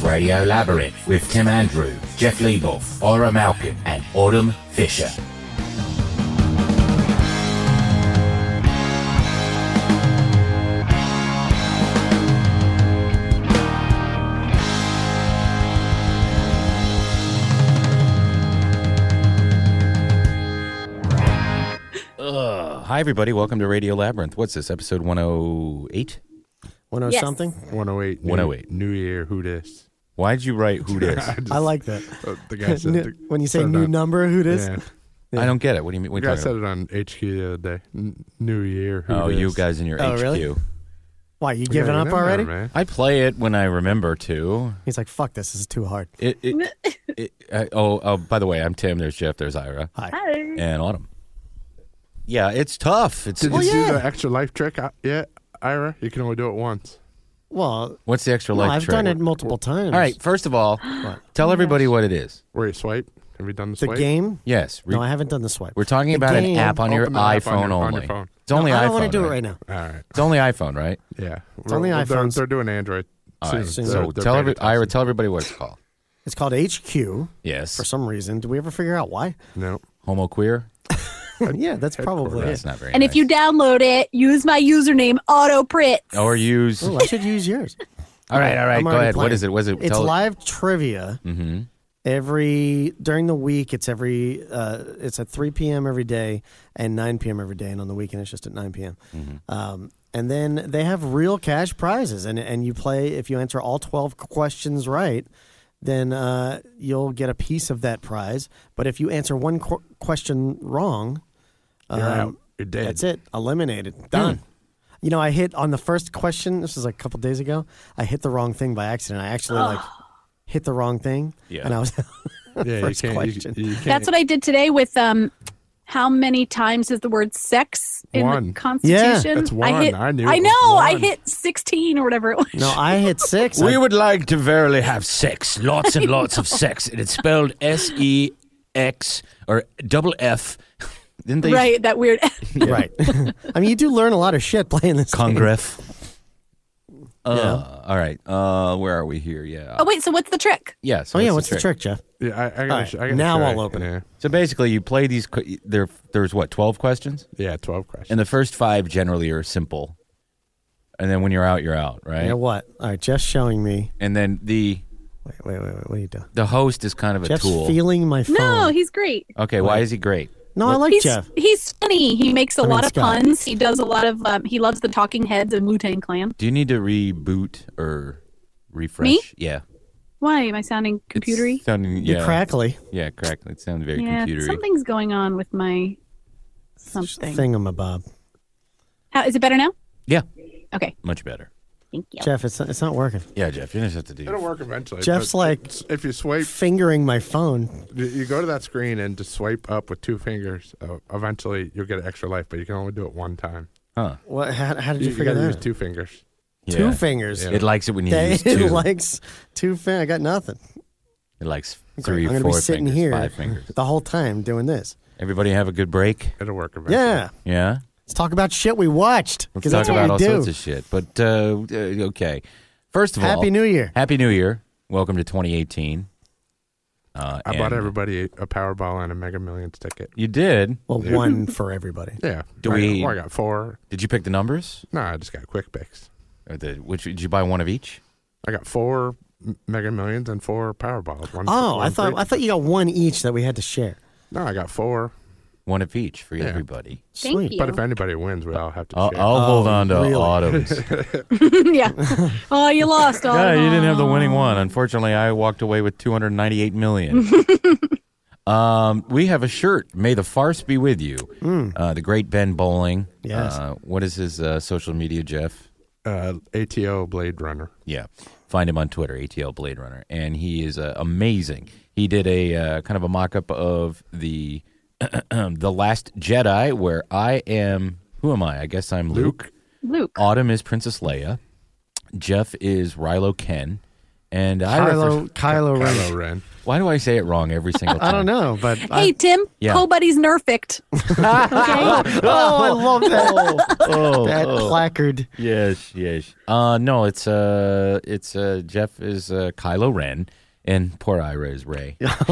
Radio Labyrinth with Tim Andrew, Jeff Leboff, Ira Malkin, and Autumn Fisher. Hi, everybody. Welcome to Radio Labyrinth. What's this, episode 108? 10 Yes. something? 108. 108. New Year, who dis? Why'd you write who dis? I like that. The guy said When you say said new that. number, who dis? Yeah. Yeah. I don't get it. What do you mean? The What guy are you said talking it on HQ the other day. New Year, who about? Oh, dis? you guys in your Oh, HQ. really? Why, you Yeah, giving you up never already? know, man. I play it when I remember to. He's like, fuck this is too hard. By the way, I'm Tim. There's Jeff. There's Ira. Hi. Hi. And Autumn. Yeah, it's tough. Did you do the extra life trick yet, Ira? You can only do it once. Well, What's the extra no, life I've trick? done it multiple times. All right, first of all, What? tell everybody what it is. Where you swipe? Have you done the The swipe? game? Yes. No, I haven't done the swipe. We're talking The about an game- app on your Open the app iPhone on only. your phone. It's only No, iPhone. I don't want to do it right? right now. All right. It's only iPhone, right? Yeah. It's only They're iPhones. doing Android All right. soon. So They're tell beta Ira, testing. tell everybody what it's called. It's called HQ Yes. for some reason. Do we ever figure out why? No. Homo queer. Yeah, that's probably That's it. not very And nice. if you download it, use my username, AutoPritz. Or use. Oh, I should use yours. All right. I'm Go already ahead. What playing. is it? Was it? It's live trivia. Mm-hmm. During the week, it's it's at 3 p.m. every day and 9 p.m. every day, and on the weekend it's just at 9 p.m. And then they have real cash prizes, and you play if you answer all 12 questions right, then you'll get a piece of that prize. But if you answer one question wrong, You're out. You're dead. that's it, eliminated, done. You know, I hit on the first question. This was like a couple days ago. I hit the wrong thing by accident. I actually hit the wrong thing, Yeah. and I was Yeah, first you can't. question. You can't. That's what I did today with how many times is the word sex in One. the Constitution? That's one. I knew it I was know. I one. hit 16 or whatever it was. No, I hit 6. We would like to verily have sex, lots and lots of sex. And it's spelled S-E-X or double F. Didn't they? Right, that weird. Right. I mean, you do learn a lot of shit playing this game. Congress. Yeah. All right. Where are we here? Yeah. Oh, wait, so what's the trick? Yeah. So Oh, yeah, what's the trick, Jeff? Yeah, I All gotta. right, I gotta now show I'll you. open it. Yeah. So basically, you play these. There's what, 12 questions? Yeah, 12 questions. And the first 5 generally are simple. And then when you're out, right? You know what? All right, Jeff's showing me. And then Wait. What are you doing? the host is kind of a Jeff's tool. feeling my phone. No, he's great. Okay, why is he great? No, I like Jeff. He's funny. He makes a mean, lot of Scott. puns. He does a lot of. He loves the Talking Heads and Wu-Tang Clan. Do you need to reboot or refresh? Me? Yeah. Why am I sounding computery? It's sounding, You're crackly. Yeah, correctly. It sounds very Yeah, computery. something's going on with my something. Thingamabob. How, is it better now? Yeah, Okay, much better. thank you. Jeff, it's not working. Yeah, Jeff, you just have to do. It'll work eventually. Jeff's but like if you swipe, fingering my phone. you go to that screen and just swipe up with 2 fingers. Eventually, you'll get an extra life, but you can only do it one time. Huh? What? How did you You figure gotta that use out? 2 fingers. Yeah. 2 fingers. Yeah. It likes it when you Okay, use it 2. likes 2 fingers. I got nothing. It likes I'm 3 or going to 4 be sitting fingers, here 5 fingers. the whole time doing this. Everybody have a good break. It'll work eventually. Yeah. Yeah. Let's talk about shit we watched. Let's Because talk that's about all what we do. sorts of shit. But okay. First of all, Happy New Year. Happy New Year. Welcome to 2018. I bought everybody a Powerball and a Mega Millions ticket. You did. Well, one for everybody. Yeah. Do we- I got 4. Did you pick the numbers? No, I just got quick picks. Or which did you buy one of each? I got 4 Mega Millions and 4 Powerballs. One Oh, one I for each. thought you got one each that we had to share. No, I got 4. One of each for Yeah. everybody. Thank Sweet. you. But if anybody wins, we all have to I'll share. hold on to really? Autumn's. yeah. Oh, you lost. Oh, Yeah, you didn't have the winning one. Unfortunately, I walked away with $298 million. We have a shirt. May the farce be with you. The great Ben Bowling. Yes. What is his social media, Jeff? ATO Blade Runner. Yeah. Find him on Twitter, ATL Blade Runner. And he is amazing. He did a kind of a mock-up of the The Last Jedi, where I am... Who am I? I guess I'm Luke. Luke. Autumn is Princess Leia. Jeff is Rilo Ken. And Kylo Ren. Kylo Ren. why do I say it wrong every single time? I don't know, but Hey, Tim, Yeah. Buddy's nerfect. Okay? I love that. Oh, That placard. yes. No, it's Jeff is Kylo Ren, and poor Ira is Ray.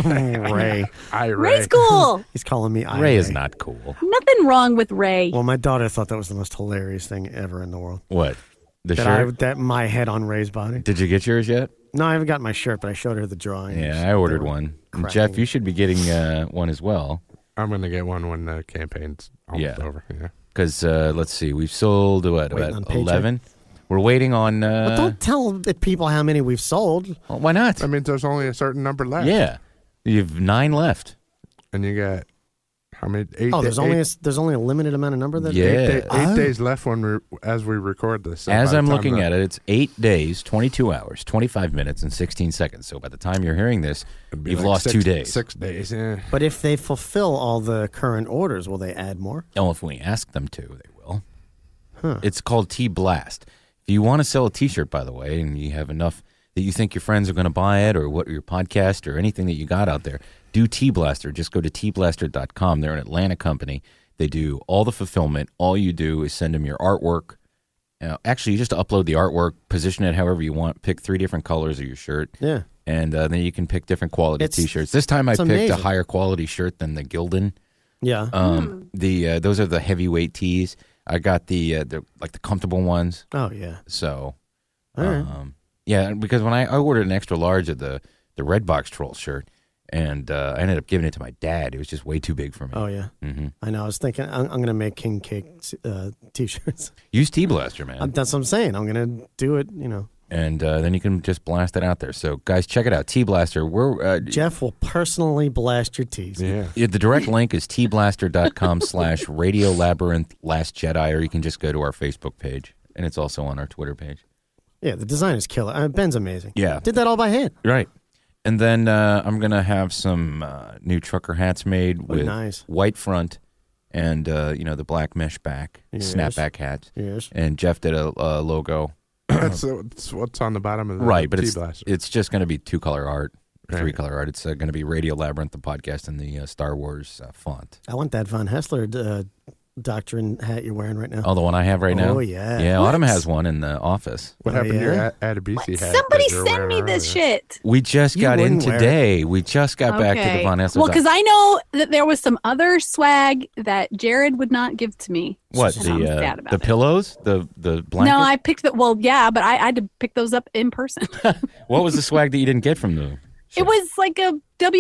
Ray. Ray's cool. He's calling me Ira. Ray is not cool. Nothing wrong with Ray. Well, my daughter thought that was the most hilarious thing ever in the world. What? The shirt? That my head on Ray's body. Did you get yours yet? No, I haven't got my shirt, but I showed her the drawing. Yeah, I ordered one. And Jeff, you should be getting one as well. I'm going to get one when the campaign's almost over. Yeah. Because, let's see, we've sold, what, Waiting on about paycheck. 11? We're waiting on... But don't tell the people how many we've sold. well, why not? That means there's only a certain number left. Yeah. You have 9 left. And you got how many? 8 Oh, days. there's only a limited amount of number that. Yeah. Eight days left as we record this. So As by the I'm time looking at it, it's 8 days, 22 hours, 25 minutes, and 16 seconds. So by the time you're hearing this, it'd be you've like lost 2 days. 6 days. Yeah. But if they fulfill all the current orders, will they add more? Oh, if we ask them to, they will. It's called T-Blast. If you want to sell a T-shirt, by the way, and you have enough that you think your friends are going to buy it, or what your podcast or anything that you got out there, do T-Blaster. Just go to tblaster.com. They're an Atlanta company. They do all the fulfillment. All you do is send them your artwork. Actually, you just upload the artwork, position it however you want, pick 3 different colors of your shirt. Yeah. And then you can pick different quality It's- T-shirts. This time I it's picked a amazing. higher quality shirt than the Gildan. Yeah. Those are the heavyweight tees. I got the comfortable ones. Oh yeah. So, All right. yeah, because when I ordered an extra large of the Redbox Troll shirt, and I ended up giving it to my dad. It was just way too big for me. Oh yeah. Mm-hmm. I know. I was thinking I'm going to make King Cake T-shirts. Use T-Blaster, man. That's what I'm saying. I'm going to do it. You know. And then you can just blast it out there. So, guys, check it out. T-Blaster. We're Jeff will personally blast your tees. Yeah. the direct link is tblaster.com/Radio Labyrinth Last Jedi, or you can just go to our Facebook page, and it's also on our Twitter page. Yeah, the design is killer. Ben's amazing. Yeah. Did that all by hand. Right. And then I'm going to have some new trucker hats made with nice. white front and, the black mesh back, Yes. snapback hats. Yes. And Jeff did a logo. That's what's on the bottom of the Right, but T-Blaster. it's just going to be 2-color art, Right. 3-color art. It's going to be Radio Labyrinth, the podcast, and the Star Wars font. I want that Von Hessler doctrine hat you're wearing right now. Oh, the one I have right now? Oh, yeah. Yeah, What? Autumn has one in the office. What Oh, happened to your yeah? Adabisi hat? Somebody that you were send me wearing this earlier? shit. We just You got in wouldn't wear it. today. We just got back to the Von Hessler. Well, because I know that there was some other swag that Jared would not give to me. What, And I'm sad about the it. pillows? The blankets? No, I picked that. Well, yeah, but I had to pick those up in person. What was the swag that you didn't get from the It was like a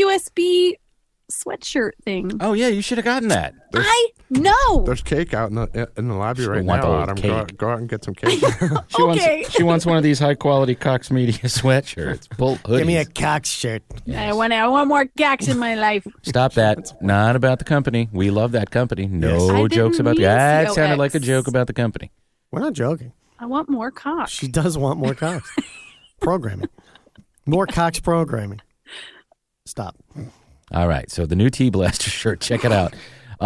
WSB sweatshirt thing. Oh, yeah, you should have gotten that. I know. There's cake out in the lobby She right want now, the old Autumn. cake. Go out and get some cake. Okay. She wants one of these high-quality Cox Media sweatshirts. Pull hoodies. Give me a Cox shirt. I want more gags in my life. Stop that. Not about the company. We love that company. No I jokes didn't about mean that. Sounded COX. like a joke about the company. We're not joking. I want more cock. She does want more Cox programming. More Cox programming. Stop. All right. So the new T-Blaster shirt. Check it out.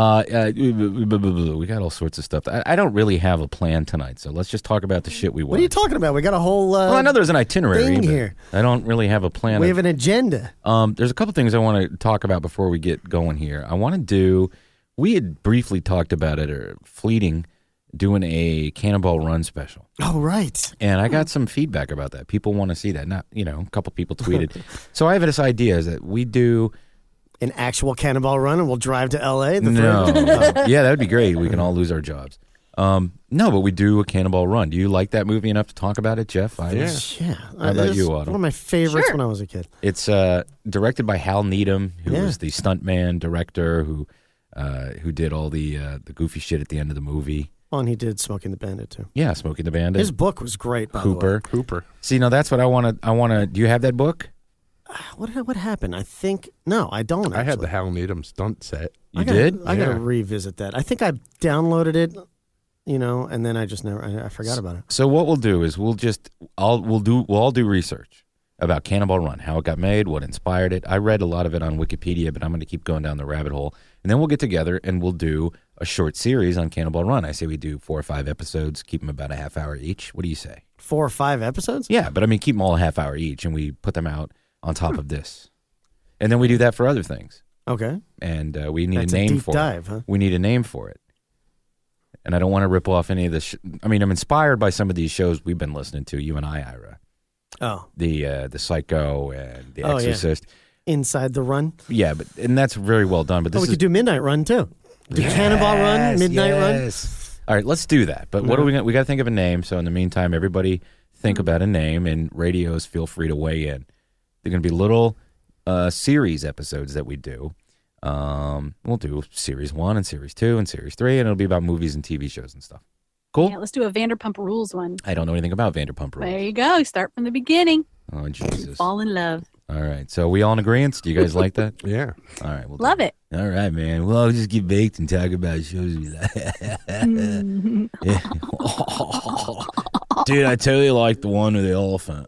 We got all sorts of stuff. I don't really have a plan tonight, so let's just talk about the shit we want. What are you talking about? We got a whole. Well, I know there's an itinerary thing but here. I don't really have a plan. We have an agenda. There's a couple things I want to talk about before we get going here. I want to do. We had briefly talked about it, or fleeting, doing a Cannonball Run special. Oh, right. And I got some feedback about that. People want to see that. Not, a couple people tweeted. So I have this idea is that we do. An actual Cannonball Run, and we'll drive to L.A. the No. third- Yeah, that would be great. We can all lose our jobs. No, but we do a Cannonball Run. Do you like that movie enough to talk about it, Jeff? Yeah. Yeah. How about It's you, One Autumn? of my favorites Sure. when I was a kid. It's directed by Hal Needham, who Yeah. was the stuntman director who did all the goofy shit at the end of the movie. Oh, and he did Smoking the Bandit, too. Yeah, Smokey the Bandit. His book was great, by the way. Cooper. Cooper. See, now that's what I want to. Do you have that book? What happened? I think no, I don't. I had actually. the Hal Needham stunt set. You I gotta- did? I gotta Yeah. revisit that. I think I downloaded it, and then I just never. I forgot about it. So what we'll do is we'll all do research about Cannonball Run, how it got made, what inspired it. I read a lot of it on Wikipedia, but I'm going to keep going down the rabbit hole, and then we'll get together and we'll do a short series on Cannonball Run. I say we do 4 or 5 episodes, keep them about a half hour each. What do you say? 4 or 5 episodes? Yeah, but I mean, keep them all a half hour each, and we put them out on top of this. And then we do that for other things. Okay. And we need That's a name deep for dive, it. huh? We need a name for it. And I don't want to rip off any of the I mean, I'm inspired by some of these shows we've been listening to, you and I, Ira. Oh. The Psycho and The Oh, yeah. Exorcist. Inside the Run. Yeah, and that's very well done. But this we is could do Midnight Run, too. Do Cannonball Run, Midnight Run. All right, let's do that. But what are we going to... We got to think of a name. So in the meantime, everybody think about a name, and radios feel free to weigh in. They're going to be little series episodes that we do. We'll do Series 1 and Series 2 and Series 3, and it'll be about movies and TV shows and stuff. Cool? Yeah, let's do a Vanderpump Rules one. I don't know anything about Vanderpump Rules. There you go. Start from the beginning. Oh, Jesus. Fall in love. All right. So we all in agreement? Do you guys like that? Yeah. All right. We'll Love it. All right, man. Well, I'll just get baked and talk about shows we like. Yeah. Dude, I totally like the one with the elephant.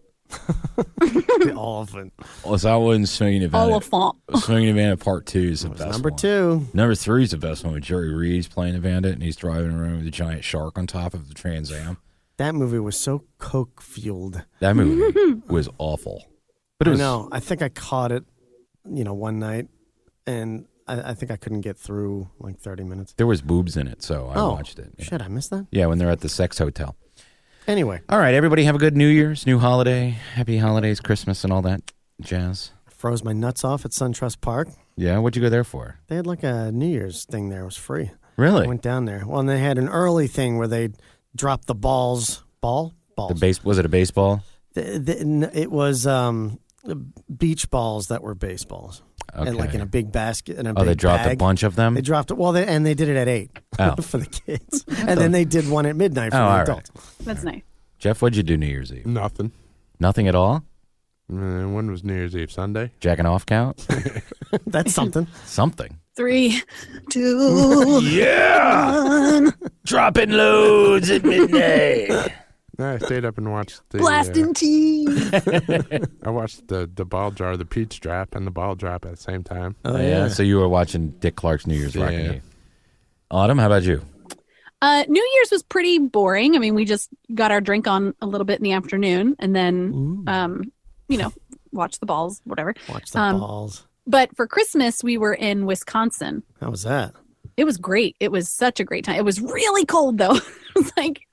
The Elephant. Well, so I wasn't swinging event. Oliphant. Swinging event Part 2 is the best Number one. 2. Number 3 is the best one with Jerry Reed's playing a bandit, and he's driving around with a giant shark on top of the Trans Am. That movie was so coke-fueled. That movie was awful. But it was, No, I think I caught it, one night, and I think I couldn't get through like 30 minutes. there was boobs in it, so I watched it. Yeah. Shit, I missed that? Yeah, when they're at the sex hotel. Anyway, All right, everybody have a good New Year's, new holiday, happy holidays, Christmas, and all that jazz. froze my nuts off at SunTrust Park. Yeah, what'd you go there for? They had like a New Year's thing there. It was free. Really? I went down there. Well, and they had an early thing where they dropped the balls. Balls? Was it a baseball? It was beach balls that were baseballs. Okay. And like in a big basket. In a Oh, big they dropped bag. a bunch of them? They dropped it. Well, and they did it at 8 Oh. for the kids. And then they did one at midnight for Oh, the all right. adults. That's nice. Jeff, what'd you do New Year's Eve? Nothing. Nothing at all? When was New Year's Eve? Sunday? Jacking off count? That's something. Something. 3, 2, Yeah! Dropping loads at midnight. No, I stayed up and watched the blasting teeth. I watched the ball jar, the peach drop, and the ball drop at the same time. Oh, Yeah, so you were watching Dick Clark's New Year's Rockin' Yeah. Eve. Autumn, how about you? New Year's was pretty boring. I mean, we just got our drink on a little bit in the afternoon and then, watched the balls, whatever. Watch the balls. But for Christmas, we were in Wisconsin. How was that? It was great. It was such a great time. It was really cold, though. It was like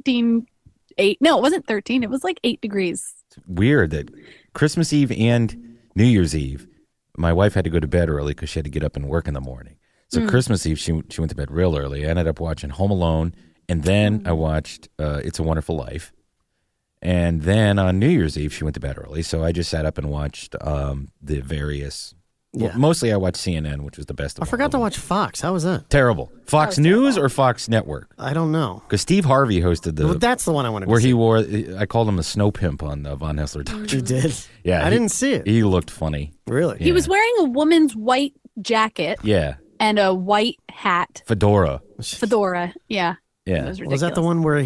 8. No, it wasn't 13. It was like 8 degrees. Weird that Christmas Eve and New Year's Eve, my wife had to go to bed early because she had to get up and work in the morning. So Christmas Eve, she went to bed real early. I ended up watching Home Alone, and then I watched It's a Wonderful Life. And then on New Year's Eve, she went to bed early. So I just sat up and watched the various... Yeah. Well, mostly I watched CNN, which was the best of I forgot to watch Fox. How was that? Terrible. Fox News or Fox Network? I don't know. Because Steve Harvey hosted Well, that's the one I wanted where to see. he wore, I called him a snow pimp on the Von Hessler talk show. You did? Yeah. I didn't see it. He looked funny. Really? He was wearing a woman's white jacket Yeah. and a white hat, Fedora. fedora. Yeah. It Yeah. was ridiculous. Was that the one where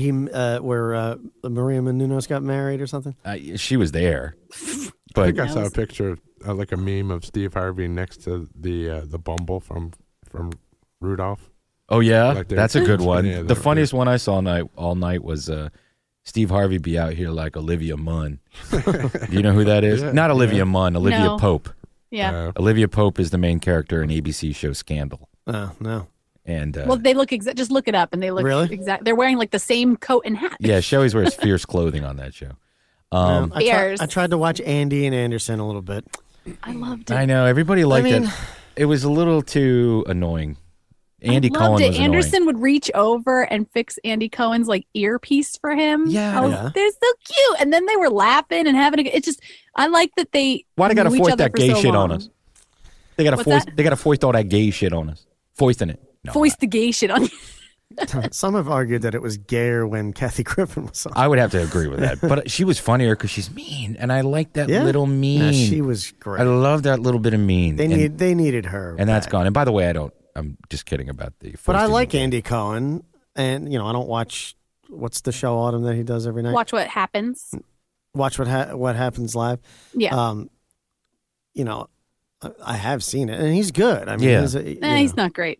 Maria Menounos got married or something? She was there. I But think I saw a picture of like a meme of Steve Harvey next to the Bumble from Rudolph. oh yeah, Like that's a good one. Yeah, The funniest one I saw all night was Steve Harvey be out here like Olivia Munn. Do you know who that is? Yeah, Not Olivia Munn, Olivia No. Pope. Yeah. Olivia Pope is the main character in ABC show Scandal. Oh, no. And Well, they look exact. Just look it up, and they look Really? exact. They're wearing like the same coat and hat. yeah, she always wears fierce clothing on that show. Bears. I tried to watch Andy and Anderson a little bit. I loved it. I know everybody liked mean- it. It was a little too annoying. Andy I Cohen loved was it. annoying. Anderson would reach over and fix Andy Cohen's like earpiece for him. Yeah. They're so cute. And then they were laughing and having it's just I like that they Why they got to knew each foist other that for gay so shit long. on us? They got to What's foist. that? They got to foist all that gay shit on us. Foisting it. No, Foist the gay shit on you. Some have argued that it was gayer when Kathy Griffin was on. I would have to agree with that. But she was funnier because she's mean, and I like that Yeah? little mean. Yeah, she was great. I love that little bit of mean. They needed her. and that's back. gone. And by the way, I'm just kidding about the. But I foisting like the gay. Andy Cohen, and I don't watch. What's the show Autumn that he does every night? Watch what happens. Watch what happens live. Yeah. I have seen it, and he's good. I mean, Yeah. he's, He's not great.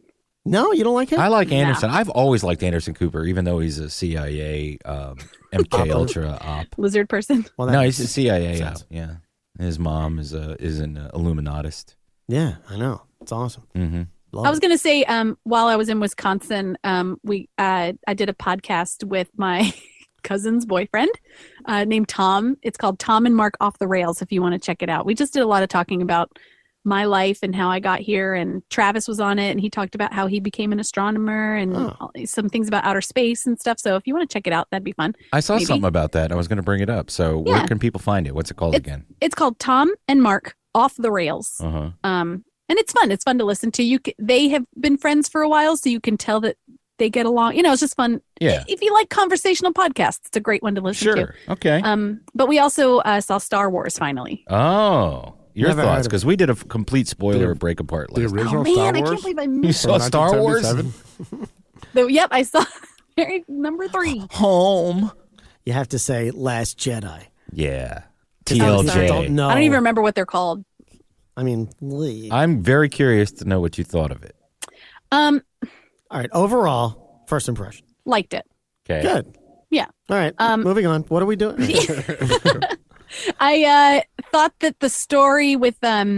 No, you don't like him? I like No. Anderson. I've always liked Anderson Cooper, even though he's a CIA MK Ultra op. Lizard person. Well, No, that he's a makes CIA sense. op. Yeah, his mom is an Illuminatist. Yeah, I know. It's awesome. Mm-hmm. Love I was it. going to say, while I was in Wisconsin, I did a podcast with my cousin's boyfriend named Tom. It's called Tom and Mark Off the Rails, if you want to check it out. We just did a lot of talking about my life and how I got here, and Travis was on it, and he talked about how he became an astronomer and some things about outer space and stuff. So if you want to check it out, that'd be fun. I saw Maybe. something about that. I was going to bring it up. So where Yeah. can people find it? What's it called again? It's called Tom and Mark Off the Rails. Uh-huh. And it's fun. It's fun to listen to. They have been friends for a while, so you can tell that they get along. You know, it's just fun. Yeah. If you like conversational podcasts, it's a great one to listen to. Sure. Okay. But we also saw Star Wars finally. Oh, your Never heard thoughts? of it. Because we did a complete spoiler break apart The last night. original Oh man, Star I Wars. can't believe I You missed saw it. Star Wars? 1977? Yep, I saw number 3. Home. You have to say Last Jedi. Yeah. sorry. TLJ. Don't know. I don't even remember what they're called. I mean, Lee. I'm very curious to know what you thought of it. All right. Overall, first impression. Liked it. Okay. Good. Yeah. All right. Moving on. What are we doing? I thought that the story with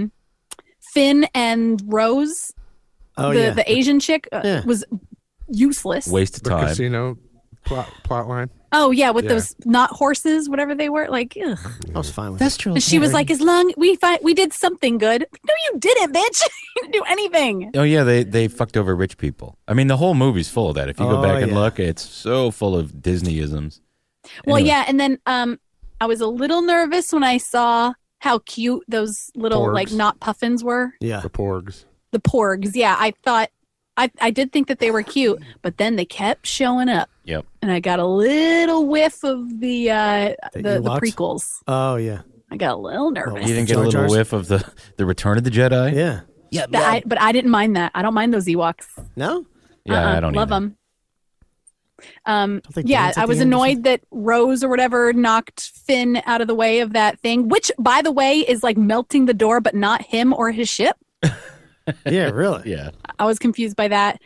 Finn and Rose, Oh, yeah. the Asian chick, Yeah. was useless. Waste of The time. casino plot line. Oh yeah, with Yeah. those not horses, whatever they were. Like, ugh. I was fine with That's it. true. And she was like, "As long we did something good." No, you didn't, bitch. You didn't do anything. Oh yeah, they fucked over rich people. I mean, the whole movie's full of that. If you go Oh, back and yeah. look, it's so full of Disneyisms. Well, Anyway. yeah, and then I was a little nervous when I saw how cute those little Porgs. like not puffins were. Yeah. The porgs. The porgs. Yeah, I thought I did think that they were cute, but then they kept showing up, Yep. and I got a little whiff of the Ewoks? prequels. Oh, yeah. I got a little nervous. You didn't get a Jar little Jars? whiff of the Return of the Jedi. Yeah. Yeah. But I didn't mind that. I don't mind those Ewoks. No? Yeah, I don't love either. them. they Yeah, dance at I was the end or annoyed that Rose or whatever knocked Finn out of the way of that thing, which, by the way, is like melting the door, but not him or his ship. Yeah, really? Yeah. I was confused by that.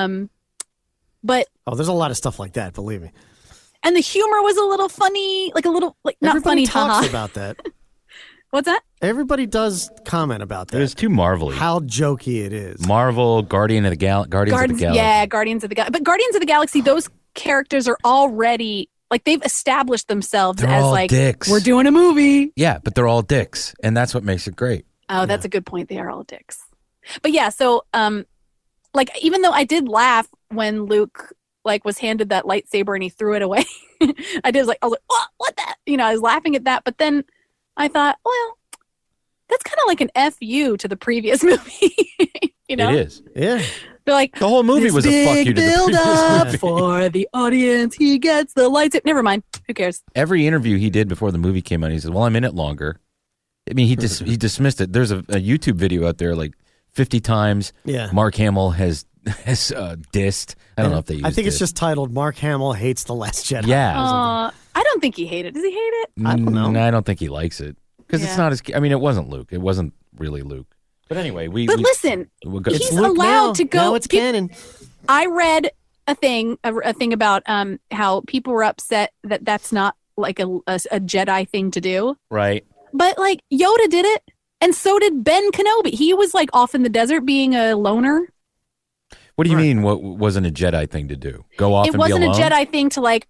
But Oh, there's a lot of stuff like that, believe me. and the humor was a little funny, like a little like not Everybody funny. talks Haha. about that. What's that? Everybody does comment about It was that. too Marvel-y. How jokey it is. Marvel, Guardians of the Galaxy. Yeah, Guardians of the Galaxy. But Guardians of the Galaxy, those characters are already like they've established themselves They're as all like dicks. we're doing a movie. Yeah, but they're all dicks, and that's what makes it great. Oh, that's a good point. They are all dicks. But yeah, so like even though I did laugh when Luke like was handed that lightsaber and he threw it away, I was like, what that? You know, I was laughing at that, but then I thought, well, that's kind of like an FU to the previous movie. You know, It is. Yeah. they're like The whole movie this was a fuck big you to the build previous up movie. for the audience. He gets the lightsaber. Never mind. Who cares? Every interview he did before the movie came out, he said, "Well, I'm in it longer." I mean, he dismissed it. There's a YouTube video out there like 50 times. Yeah. Mark Hamill has dissed. I don't know if they. Used I think it's it. just titled Mark Hamill Hates the Last Jedi. Yeah. I don't think he hated it. Does he hate it? I don't know. I don't think he likes it because it's Yeah. not as. I mean, it wasn't Luke. It wasn't really Luke. But anyway, But listen, we'll go, he's Luke allowed now. to go. Now it's canon. I read a thing about how people were upset that that's not like a Jedi thing to do. right. But like Yoda did it, and so did Ben Kenobi. He was like off in the desert being a loner. What do you mean? What wasn't a Jedi thing to do? Go off It and wasn't be a alone? Jedi thing to like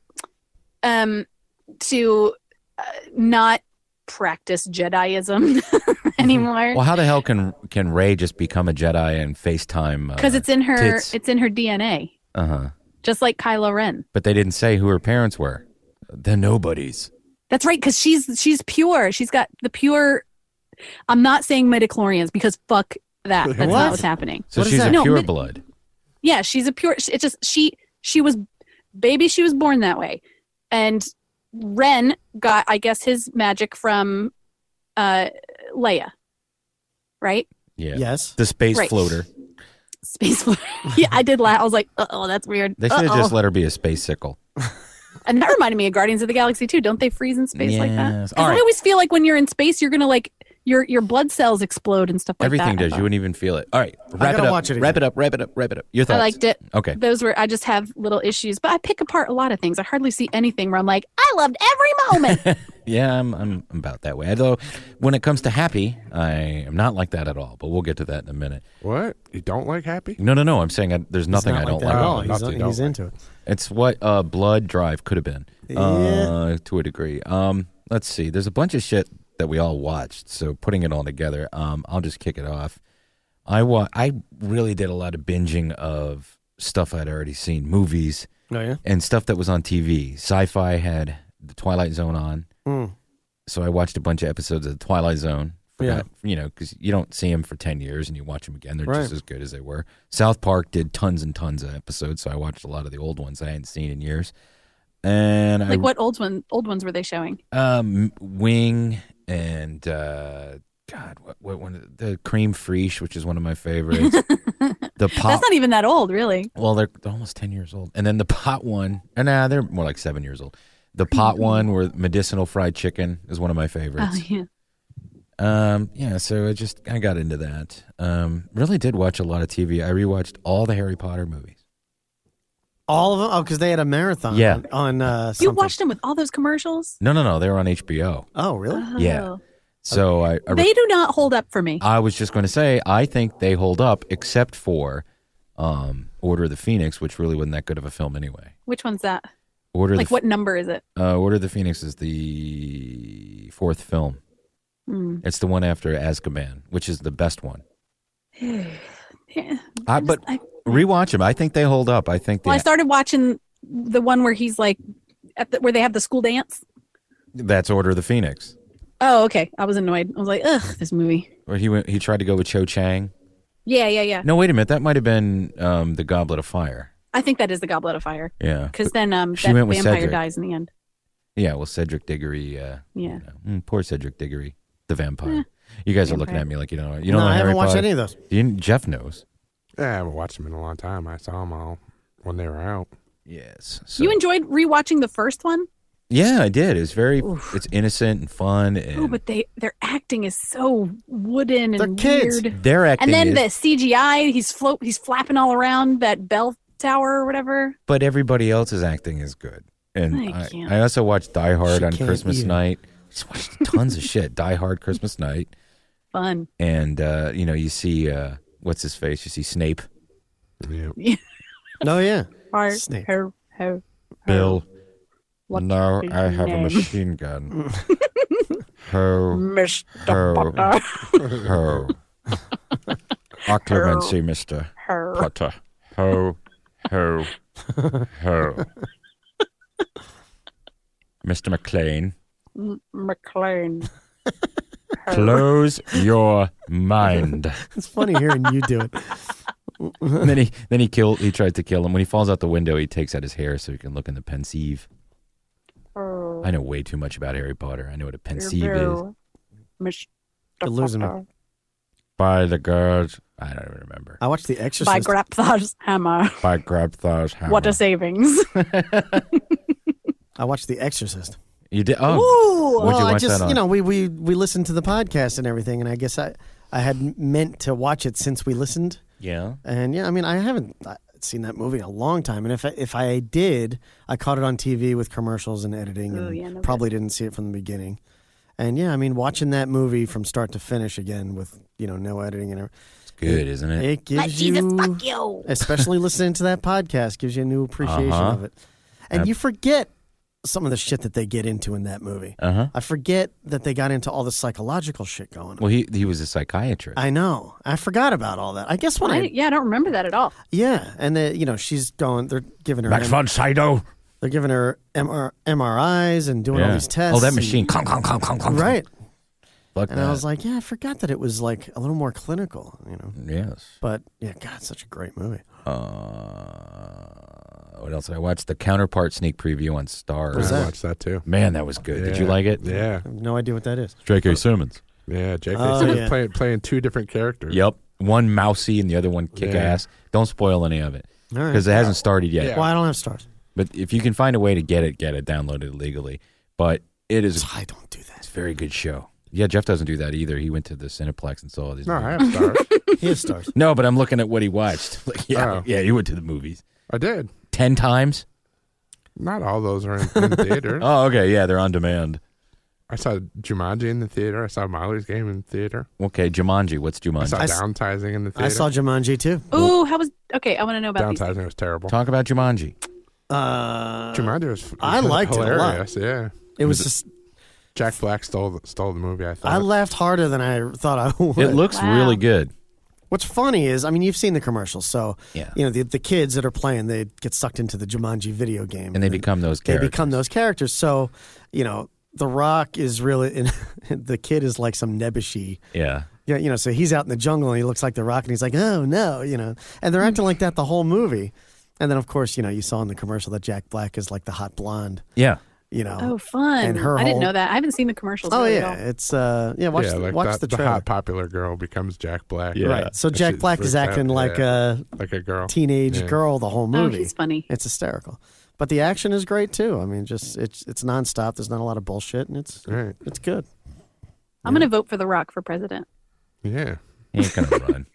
to not practice Jediism anymore. Well, how the hell can Rey just become a Jedi and FaceTime? Because it's in her tits? it's in her DNA, Uh-huh. just like Kylo Ren. But they didn't say who her parents were. They're nobodies. That's right, because she's pure. She's got the pure. I'm not saying midichlorians because fuck that. That's What? not what's happening. So What is she's that? a No, pure mid- blood. Yeah, she's a pure. It's just she was baby. She was born that way, and Ren got, I guess, his magic from Leia, right? Yeah. Yes. The space Right. floater. Space floater. Yeah, I did laugh. I was like, oh, that's weird. They should have Uh-oh. just let her be a space sickle. And that reminded me of Guardians of the Galaxy too. Don't they freeze in space like that? Yes. 'Cause All right. I always feel like when you're in space, you're gonna like your blood cells explode and stuff like Everything that. does. You wouldn't even feel it. All right, wrap it gotta up. watch it Wrap again. it up. Wrap it up. Wrap it up. Your thoughts? I liked it. Okay. Those were, I just have little issues, but I pick apart a lot of things. I hardly see anything where I'm like, I loved every moment. Yeah, I'm about that way. Although, when it comes to Happy, I am not like that at all. But we'll get to that in a minute. What? You don't like Happy? No. I'm saying there's nothing He's I not don't that like. at Oh, all. nothing you don't He's like. into it. It's what Blood Drive could have been, to a degree. Let's see. There's a bunch of shit that we all watched. So putting it all together, I'll just kick it off. I really did a lot of binging of stuff I'd already seen, movies Oh yeah. and stuff that was on TV. Sci-Fi had The Twilight Zone on, so I watched a bunch of episodes of The Twilight Zone. Forgot, because you don't see them for 10 years and you watch them again. They're Right. just as good as they were. South Park did tons and tons of episodes, so I watched a lot of the old ones I hadn't seen in years. And Like what old ones were they showing? Wing and God, what one? The Cream Fraiche, which is one of my favorites. The Pot. That's not even that old, really. Well, they're almost 10 years old. And then the Pot one, they're more like 7 years old. The Pot one, where medicinal fried chicken is one of my favorites. Oh yeah. Yeah, so I got into that. Really did watch a lot of TV. I rewatched all the Harry Potter movies. All of them? Oh, because they had a marathon. Yeah. On You something. watched them with all those commercials? No, they were on HBO. Oh, really? Yeah. So They do not hold up for me. I was just going to say, I think they hold up, except for Order of the Phoenix, which really wasn't that good of a film anyway. Which one's that? Order Like, what number is it? Order of the Phoenix is the fourth film. It's the one after Azkaban, which is the best one. Yeah. But rewatch them. I think they hold up. I think Well, I started watching the one where he's like, where they have the school dance. that's Order of the Phoenix. Oh, okay. I was annoyed. I was like, ugh, this movie. Where he tried to go with Cho Chang. Yeah. No, wait a minute. That might have been the Goblet of Fire. I think that is the Goblet of Fire. Yeah. Because then She that went with vampire Cedric. dies in the end. Yeah, well, Cedric Diggory. Yeah. Poor Cedric Diggory, the vampire. You guys are looking Vampire. at me like you don't know. No, know I Harry haven't watched Potter? any of those. Jeff knows. Yeah, I haven't watched them in a long time. I saw them all when they were out. Yes. So, You enjoyed rewatching the first one? yeah, I did. It's it's innocent and fun. And Oh, but their acting is so wooden and They're kids. weird. their acting And then is, the CGI, he's flapping all around that bell tower or whatever. but everybody else's acting is good. And I can't. I also watched Die Hard She on can't Christmas either. night. Just watched tons of shit. Die Hard Christmas night. Fun. And, you see, what's his face? You see Snape. Yeah. Oh, yeah. Heart, Snape. ho. Bill. What's Now his I have a name? machine gun. Ho, Mr. ho, Potter. ho. Acclimancy, Mr. Ho. Potter. Ho, ho, ho. Mr. McLean, McLean. close your mind. It's funny hearing you do it. And then he tried to kill him. When he falls out the window, he takes out his hair so he can look in the pensieve. I know way too much about Harry Potter. I know what a pensieve is. Mr. You're losing me. Potter. By the gods, I don't even remember. I watched The Exorcist. By Grabthar's hammer. By Grabthar's hammer. What a savings. I watched The Exorcist. You did? Oh, Ooh. what'd you I watch just, that on? we listened to the podcast and everything, and I guess I had meant to watch it since we listened. Yeah. And yeah, I mean, I haven't seen that movie in a long time, and if I did, I caught it on TV with commercials and editing, Oh, and yeah, no probably didn't see it from the beginning. And yeah, I mean, watching that movie from start to finish again with no editing and everything, It's good, isn't it? it gives Like Jesus, you, fuck you. especially listening to that podcast, gives you a new appreciation of it, and you forget some of the shit that they get into in that movie. I forget that they got into all the psychological shit going on. Well, he was a psychiatrist. I know. I forgot about all that. I guess when I don't remember that at all. and she's going. They're giving her. Max von Sydow. They're giving her MRIs and doing all these tests. Oh, that and- machine. Clunk, clunk, clunk, clunk, clunk. right? Fuck And that. I was like, yeah, I forgot that it was like a little more clinical, yes. But yeah, God, it's such a great movie. What else did I watch? The Counterpart sneak preview on Stars. I watched that too. Man, that was good. Did you Yeah. like it? Yeah. I have no idea what that is. J.K. Simmons. Yeah. J.K. Oh, Simmons yeah. playing two different characters. Yep. One mousy and the other one kick ass. Don't spoil any of it All right. because it hasn't started yet. Yeah. Well, I don't have stars. But if you can find a way to get it, download it legally. But it is I don't do that. it's a very good show. Yeah, Jeff doesn't do that either. He went to the Cineplex and saw all these No, I movies. have stars. He has stars. No, but I'm looking at what he watched. Like, Oh. yeah, he went to the movies. I did. 10 times? Not all those are in theater. Oh, okay. Yeah, they're on demand. I saw Jumanji in the theater. I saw Molly's Game in the theater. Okay, Jumanji. What's I saw Jumanji? Downsizing in the theater. I saw Jumanji too. Ooh, how was? Okay, I want to know about these. Downsizing was terrible. Talk about Jumanji. Jumanji was I liked it a lot. hilarious. Yeah. It was just. Jack Black stole the movie, I thought. I laughed harder than I thought I would. It looks Wow. really good. What's funny is, I mean, you've seen the commercials, so Yeah. you know the kids that are playing, they get sucked into the Jumanji video game, And they become those they characters. become those characters. So, you know, The Rock is really, the kid is like some Nebuchadnezzar. Yeah. Yeah, you know, so he's out in the jungle and he looks like The Rock, and he's like, oh no, you know, and they're acting like that the whole movie. And then, of course, you know, you saw in the commercial that Jack Black is like the hot blonde, Yeah. you know. Oh, fun! And her I didn't whole- know that. I haven't seen the commercials. Oh really yeah, at all. it's watch yeah, the, like watch that, the the trailer. hot popular girl becomes Jack Black. Yeah. Right. So And Jack she Black is freaks out. acting like Yeah. a Like a girl. teenage Yeah. girl the whole Oh, movie. he's funny. It's hysterical. But the action is great too. I mean, just it's nonstop. There's not a lot of bullshit, and it's Right. good. I'm gonna vote for The Rock for president. Yeah. He ain't going to run.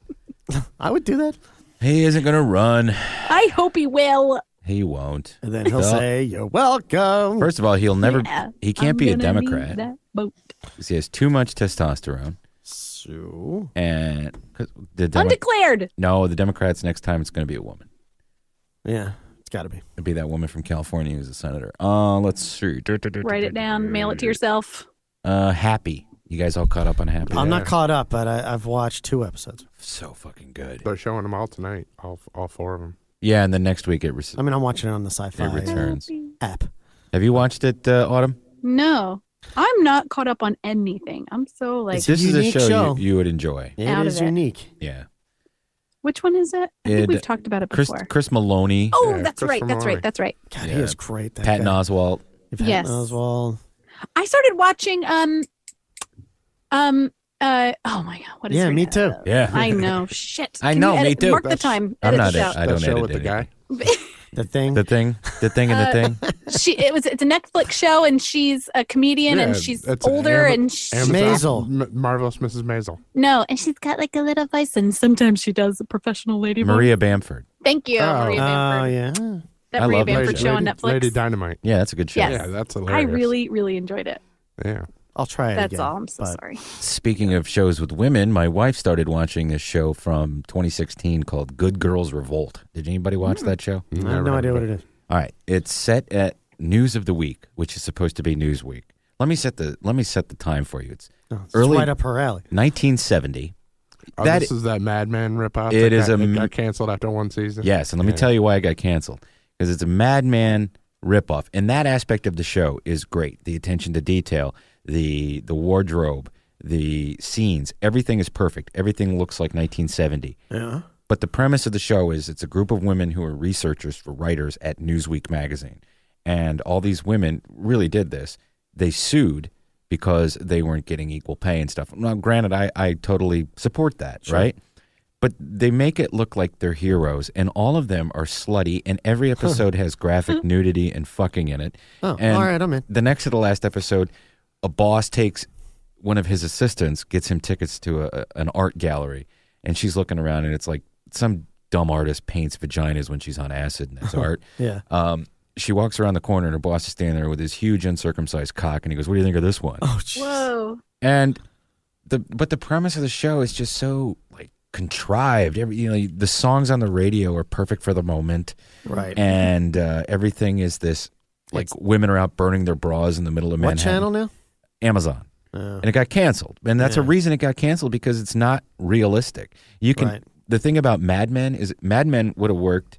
I would do that, He isn't going to run. I hope he will. He won't. and then he'll Well, say, "You're welcome." First of all, he'll never. Yeah, He can't I'm be a gonna need Democrat that vote. 'cause he has too much testosterone. So And 'cause the Undeclared. no, the Democrats next time it's going to be a woman. yeah, it's got to be. It'll be that woman from California who's a senator. Let's see. Write it down. Mail it to yourself. Happy. You guys all caught up on Happy? I'm not caught up, but I've watched 2 episodes. So fucking good. They're showing them all tonight. All 4 of them. Yeah, and then next week it I mean, I'm watching it on the it Sci-Fi returns. app. Have you watched it, Autumn? No, I'm not caught up on anything. I'm so like. It's a This is a unique show, show. You would enjoy. It Out is of it. unique. Yeah. Which one is it? I think It- we've talked about it before. Chris Maloney, Oh, Yeah, that's Christopher right. That's Maloney. right. That's right. God, Yeah. he is great. That Patton guy. Oswalt. Patton Yes. Oswalt. I started watching. Oh my god, what is? Yeah, her me name? too. Yeah. I know. Shit. I Can know, you me edit- too. Mark the That's- time. I'm Edit not. the show. I don't That show edit with the guy. anything. The thing. The thing and the thing. It's a Netflix show, and she's a comedian, and Yeah, she's it's older, Am- and Maisel. Marvelous Mrs. Maisel. no, and she's got like a little voice, and sometimes she does a professional lady voice. Maria Bamford. Thank you, Oh. Maria Oh Bamford. yeah. That I Maria love Bamford Lady- show on Lady, Netflix. Lady Dynamite. Yeah, that's a good show. Yes. Yeah, that's I hilarious. really enjoyed it. Yeah. I'll try it That's again. all. I'm so but sorry. Speaking of shows with women, my wife started watching this show from 2016 called Good Girls Revolt. Did anybody watch that show? I have no idea what it is. All right, it's set at News of the Week, which is supposed to be Newsweek. Let me set the time for you. It's Oh, it's early right up her alley. 1970. Oh, That- this is that Mad Men ripoff. It that is got, a it m- got canceled after 1 season. Yes, and let me Yeah. tell you why it got canceled. Because it's a Madman ripoff, and that aspect of the show is great. The attention to detail, the wardrobe, the scenes, everything is perfect. Everything looks like 1970. Yeah. But the premise of the show is it's a group of women who are researchers for writers at Newsweek magazine. And all these women really did this. They sued because they weren't getting equal pay and stuff. Now, granted, I totally support that, right? But they make it look like they're heroes, and all of them are slutty, and every episode has graphic nudity and fucking in it. Oh, And all right, I'm in. the next to the last episode, a boss takes one of his assistants, gets him tickets to an art gallery, and she's looking around, and it's like some dumb artist paints vaginas when she's on acid, and that's art. Yeah. She walks around the corner, and her boss is standing there with his huge uncircumcised cock, and he goes, "What do you think of this one?" Oh, jeez. Whoa. And but the premise of the show is just so like contrived. The songs on the radio are perfect for the moment, Right. and everything is this like women are out burning their bras in the middle of What Manhattan. channel now? Amazon. And it got canceled, and that's a Yeah. reason it got canceled because it's not realistic. You can. Right. The thing about Mad Men is Mad Men would have worked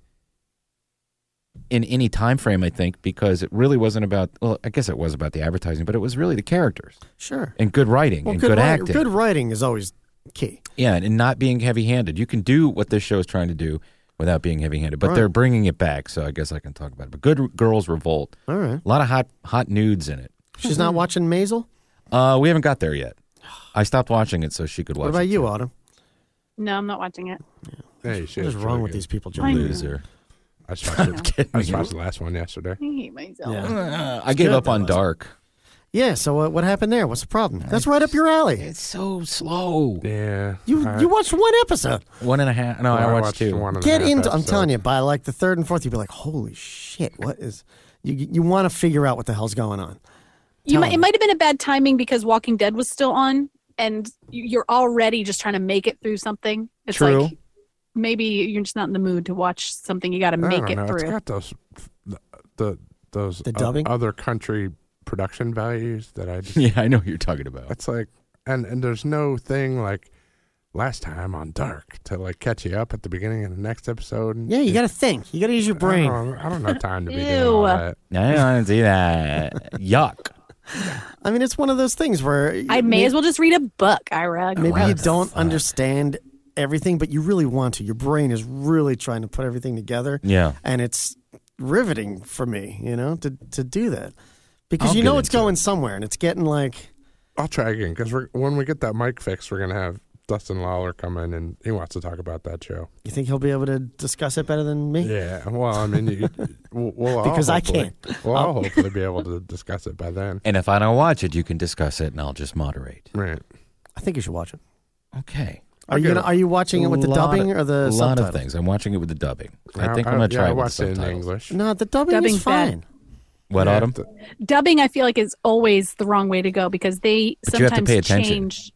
in any time frame, I think, because it really wasn't about. Well, I guess it was about the advertising, but it was really the characters Sure. and good writing Well, and good writing, acting. good writing is always key. Yeah, and not being heavy-handed. You can do what this show is trying to do without being heavy-handed, but Right. they're bringing it back, so I guess I can talk about it. But Good Girls Revolt, All right. a lot of hot nudes in it. She's not watching Maisel? We haven't got there yet. I stopped watching it so she could watch What about it. you, too. Autumn? No, I'm not watching it. Hey, she What is is wrong really with good. these people, I John? know. Loser. I just watched, it. I just watched the last one yesterday. I hate myself. Yeah. I gave good, up on though, Dark. Yeah, so what happened there? What's the problem? That's right up your alley. It's so slow. Yeah. You watched one episode. 1.5. No, I watched 2. one and a Get half into. I'm episodes. telling you, by like the third and fourth, you'd be like, "Holy shit! What is?" You want to figure out what the hell's going on. It might have been a bad timing because Walking Dead was still on, and you're already just trying to make it through something. It's True. like maybe you're just not in the mood to watch something. You got to I make don't it know. It's through. got those The dubbing? other country production values that I just. Yeah, I know what you're talking about. It's like, and there's no thing like last time on Dark to like catch you up at the beginning of the next episode. And Yeah, you got to think. You got to use your brain. I don't have time to be Ew. doing all that. I don't want to see that. Yuck. I mean, it's one of those things where I may as well just read a book, Ira. maybe you Gross. don't understand everything, but you really want to. Your brain is really trying to put everything together. Yeah. And it's riveting for me, to do that. Because I'll you know get it's into going somewhere, and it's getting like, I'll try again because when we get that mic fixed, we're gonna have Dustin Lawler come in and he wants to talk about that show. you think he'll be able to discuss it better than me? Yeah, well, I mean, we'll all Because I hopefully- can't. We'll all hopefully be able to discuss it by then. And if I don't watch it, you can discuss it, and I'll just moderate. Right. I think you should watch it. Okay. Are you watching it with the dubbing or the A lot subtitles? of things. I'm watching it with the dubbing. I think I'm going to try I it with watched the it in subtitles. English. No, the dubbing Dubbing's is fine. What, Yeah, Autumn? Dubbing, I feel like, is always the wrong way to go because they But you have to sometimes pay attention. change.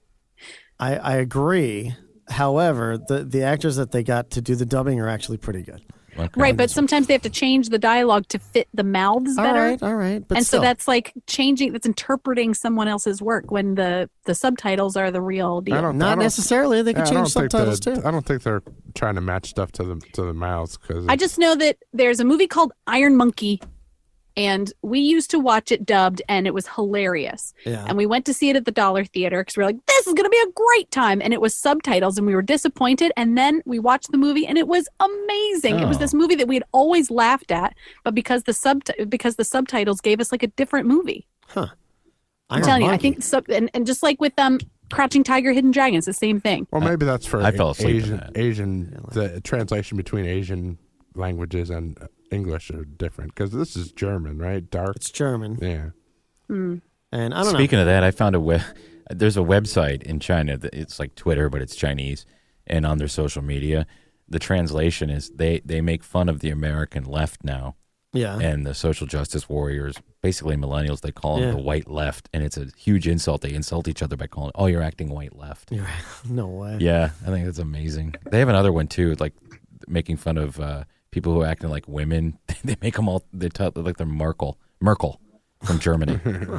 I agree. However, the actors that they got to do the dubbing are actually pretty good. Okay. Right, but sometimes they have to change the dialogue to fit the mouths better. All right. But And still, so that's like that's interpreting someone else's work when the subtitles are the real deal. not necessarily. They could Yeah, change subtitles too. I don't think they're trying to match stuff to the mouths because I just know that there's a movie called Iron Monkey, and we used to watch it dubbed, and it was hilarious. Yeah. And we went to see it at the Dollar Theater because we were like, this is going to be a great time. And it was subtitles, and we were disappointed. And then we watched the movie, and it was amazing. It was Oh. this movie that we had always laughed at, but because the subtitles gave us like a different movie. I'm Iron telling you, I Monkey. think and just like with Crouching Tiger, Hidden Dragon, it's the same thing. well, maybe that's for I fell asleep in Asian. that. The translation between Asian languages and English are different because this is German, right? Dark. It's German, Yeah. and I don't Speaking of that, I found there's a website in China that it's like Twitter, but it's Chinese, and on their social media, the translation is they make fun of the American left now know. Yeah. and the social justice warriors, basically millennials. They call them Yeah. the white left, and it's a huge insult. They insult each other by calling, "Oh, you're acting white left." No way. Yeah, I think that's amazing. They have another one too, like making fun of people who are acting like women. They make them all like they're Merkel from Germany.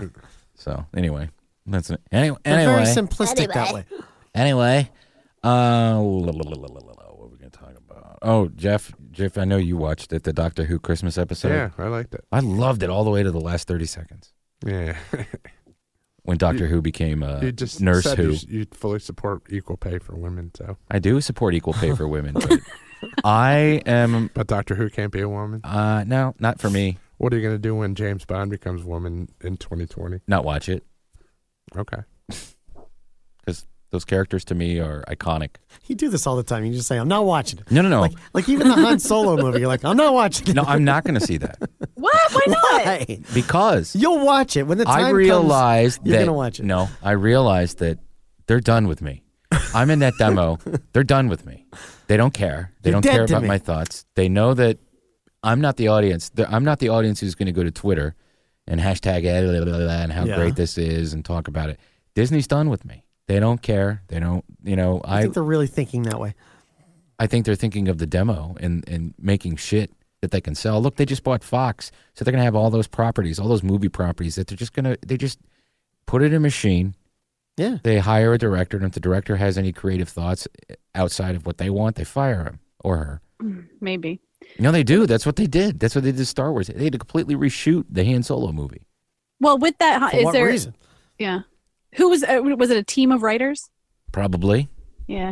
So anyway, that's it. Anyway, They're very simplistic that way. what are we going to talk about? Oh, Jeff, I know you watched it, the Doctor Who Christmas episode. Yeah, I liked it. I loved it all the way to the last 30 seconds Yeah. when Doctor Who became You just Nurse said Who. you fully support equal pay for women, so. I do support equal pay for women, but I am But Doctor Who can't be a woman. no, not for me. What are you going to do when James Bond becomes woman in 2020? Not watch it Okay. because those characters to me are iconic. You do this all the time. You just say, "I'm not watching it." No. Like even the Han Solo movie, you're like, "I'm not watching it." No, I'm not going to see that What? Why not? Why? because You'll watch it when the time I realized comes, you're that gonna watch it. No, I realized that they're done with me. I'm in that demo. They're done with me. They don't care. They You're don't care dead to about me. my thoughts. They know that I'm not the audience. I'm not the audience who's going to go to Twitter and hashtag and how Yeah. great this is and talk about it. Disney's done with me. They don't care. They don't. I think they're really thinking that way. I think they're thinking of the demo and making shit that they can sell. Look, they just bought Fox, so they're going to have all those properties, all those movie properties that they just put it in a machine. Yeah. They hire a director, and if the director has any creative thoughts outside of what they want, they fire him or her. Maybe. No, they do. That's what they did. That's what they did with Star Wars. They had to completely reshoot the Han Solo movie. Well, with that, For is what there? reason? Yeah. Who was it? A team of writers? Probably. Yeah.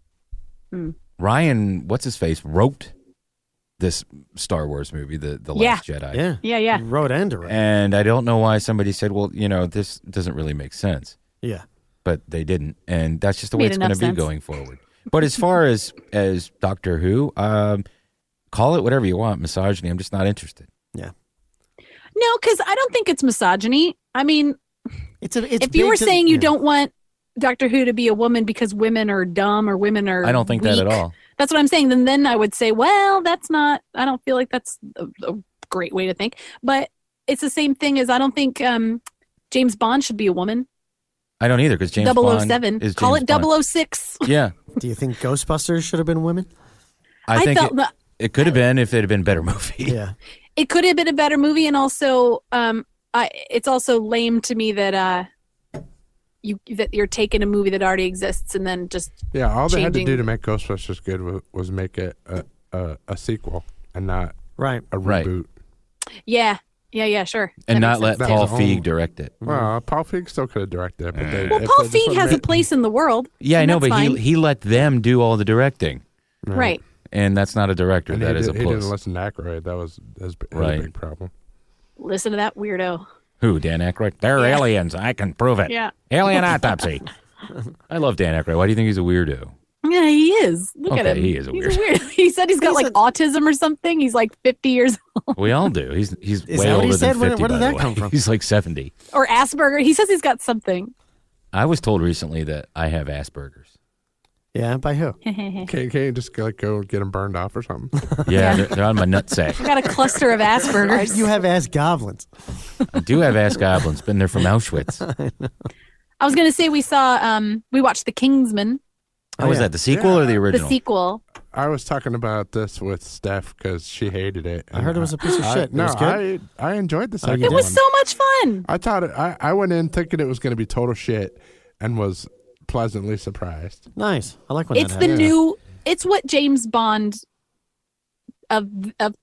Ryan, what's his face, wrote this Star Wars movie, the Last Jedi. Yeah. Yeah. He wrote and directed. And I don't know why somebody said, well, this doesn't really make sense. Yeah. But they didn't. And that's just the way Made it's going to enough be sense. going forward. But as far as Doctor Who, call it whatever you want, misogyny. I'm just not interested. Yeah. No, because I don't think it's misogyny. I mean, It's if you were big to- saying you yeah. don't want Doctor Who to be a woman because women are dumb or women are I don't think that at weak, all. That's what I'm saying. Then I would say, well, that's not. I don't feel like that's a great way to think. But it's the same thing as I don't think James Bond should be a woman. I don't either because James Bond 007. is Call James it Bond. 006. Yeah, Do you think Ghostbusters should have been women? I think felt that it could have been if it had been a better movie. Yeah. it could have been a better movie, and also, it's also lame to me that you're taking a movie that already exists and then just Yeah, all they had to do changing- to make Ghostbusters good was make it a sequel and not Right. a Right. reboot. yeah, sure, And That not makes let sense. Paul That was Feig all- direct it. Well, Paul Feig still could have directed it, but they, Well, if Paul they just Feig has a would've place in the world. Yeah, I and know, that's but fine. he let them do all the directing, made- Right. and that's not a director. And That is a he didn't plus. listen to Aykroyd. That was his Right. big problem. Listen to that weirdo. Who? Dan Aykroyd? They're Yeah. aliens. I can prove it. Yeah. Alien autopsy. I love Dan Aykroyd. Why do you think he's a weirdo? Yeah, he is. Look at Okay, him. he is a He's weirdo. weird. He said he's got like autism or something. He's like 50 years old. We all do. He's Is way that what he older said? than Where- 50. where did by that the way. come from? He's like 70. Or Asperger. He says he's got something. I was told recently that I have Asperger's. Yeah. By who? Can't you just go get him burned off or something? Yeah, they're on my nutsack. I got a cluster of Asperger's. You have ass goblins. I do have ass goblins. Been there from Auschwitz. I was going to say we watched The Kingsman, How was yeah. that? The sequel or the the original? sequel. I was talking about this with Steph because she hated it. I heard it was a piece of shit. It No, was good? I enjoyed the second you It did? one. was so much fun. I thought I went in thinking it was going to be total shit and was pleasantly surprised. Nice. I like when It's that the happens. new. It's what James Bond of the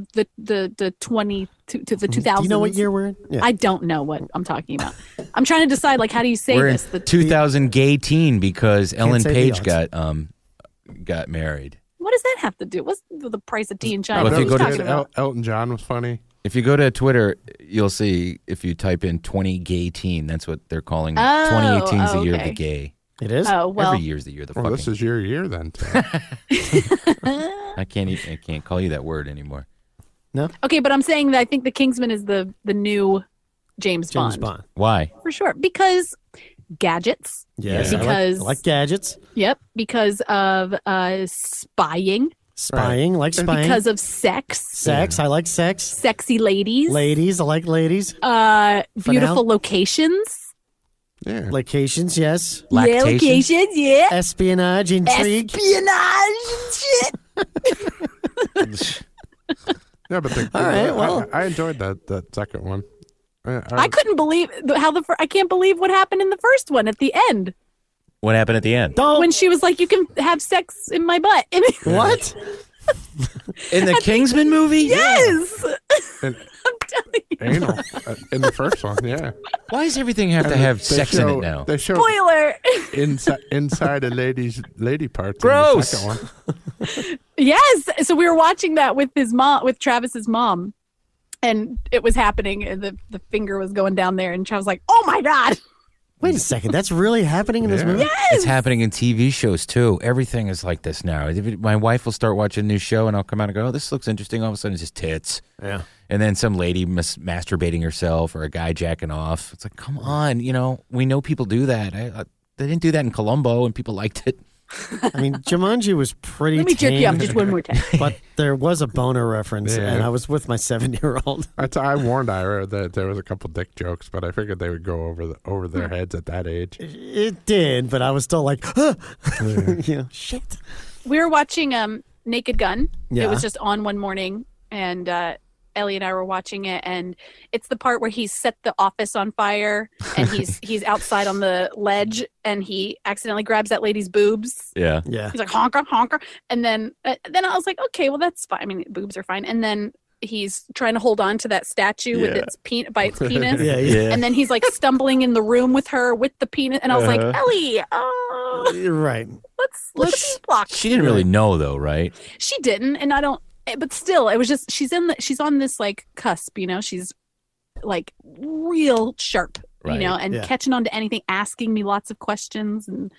20 to the 2000s. Do you know what year we're in? Yeah. I don't know what I'm talking about. I'm trying to decide like how do you say We're this? in 2018 because Ellen say the Page odds. got married. What does that have to do? What's the price of tea in China? Well, if What you are go you to talking about? Elton John was funny. If you go to Twitter, you'll see if you type in 2018, that's what they're calling it. Oh, 2018 is the year of okay. the gay. It is? Oh well, Every year is the year of the Well, fucking. this is your year then. Tim. I can't call you that word anymore. okay, but I'm saying that I think the Kingsman is the new James James Bond Bond. Why? for sure because gadgets. Yes. Yeah. Because- I like gadgets. Yep, because of spying, Spying. Like spying. because of sex, sex. I like sex. sexy ladies, Ladies. I like ladies. beautiful now. locations. Yeah. Locations. Yes. Yeah, Lactation? locations, yeah. Espionage. Intrigue. Espionage and shit. Yeah, but All right, well. I enjoyed that second one. I couldn't believe how I can't believe what happened in the first one at the end What happened at the end? Don't. when she was like, "You can have sex in my butt." And What? In the Kingsman movie? yes, And I'm telling you. anal in the first one. Yeah. Why does everything have to And have they sex in show- it now? They show Spoiler. inside a lady parts. Gross. In the second one. Yes. So we were watching that with his mom, with Travis's mom, and it was happening. And the finger was going down there, and Travis was like, "Oh my god!" Wait a second. That's really happening in this Yeah. movie? It's happening in TV shows too. Everything is like this now. My wife will start watching a new show, and I'll come out and go, "Oh, this looks interesting." All of a sudden, it's just tits, Yeah. and then some lady masturbating herself or a guy jacking off. It's like, come on, we know people do that. They didn't do that in Columbo, and people liked it. I mean, Jumanji was pretty Let me jerk you off tame, just one more time. but there was a boner reference, Yeah. and I was with my 7-year-old. I warned Ira that there was a couple dick jokes, but I figured they would go over their heads at that age. It did, but I was still like, shit. We were watching Naked Gun. It Yeah. was just on one morning, and Ellie and I were watching it, and it's the part where he's set the office on fire, and he's outside on the ledge, and he accidentally grabs that lady's boobs. Yeah. Yeah. He's like honker, honker, and then I was like, okay, well that's fine. I mean, boobs are fine. And then he's trying to hold on to that statue with its by its penis. Yeah, yeah. And then he's like stumbling in the room with her with the penis, and I was like, Ellie, You're right. let's block. She didn't really know though, right? She didn't, and I don't. But still, it was just she's on this like cusp, she's like real sharp, Right. and Yeah. catching on to anything, asking me lots of questions, and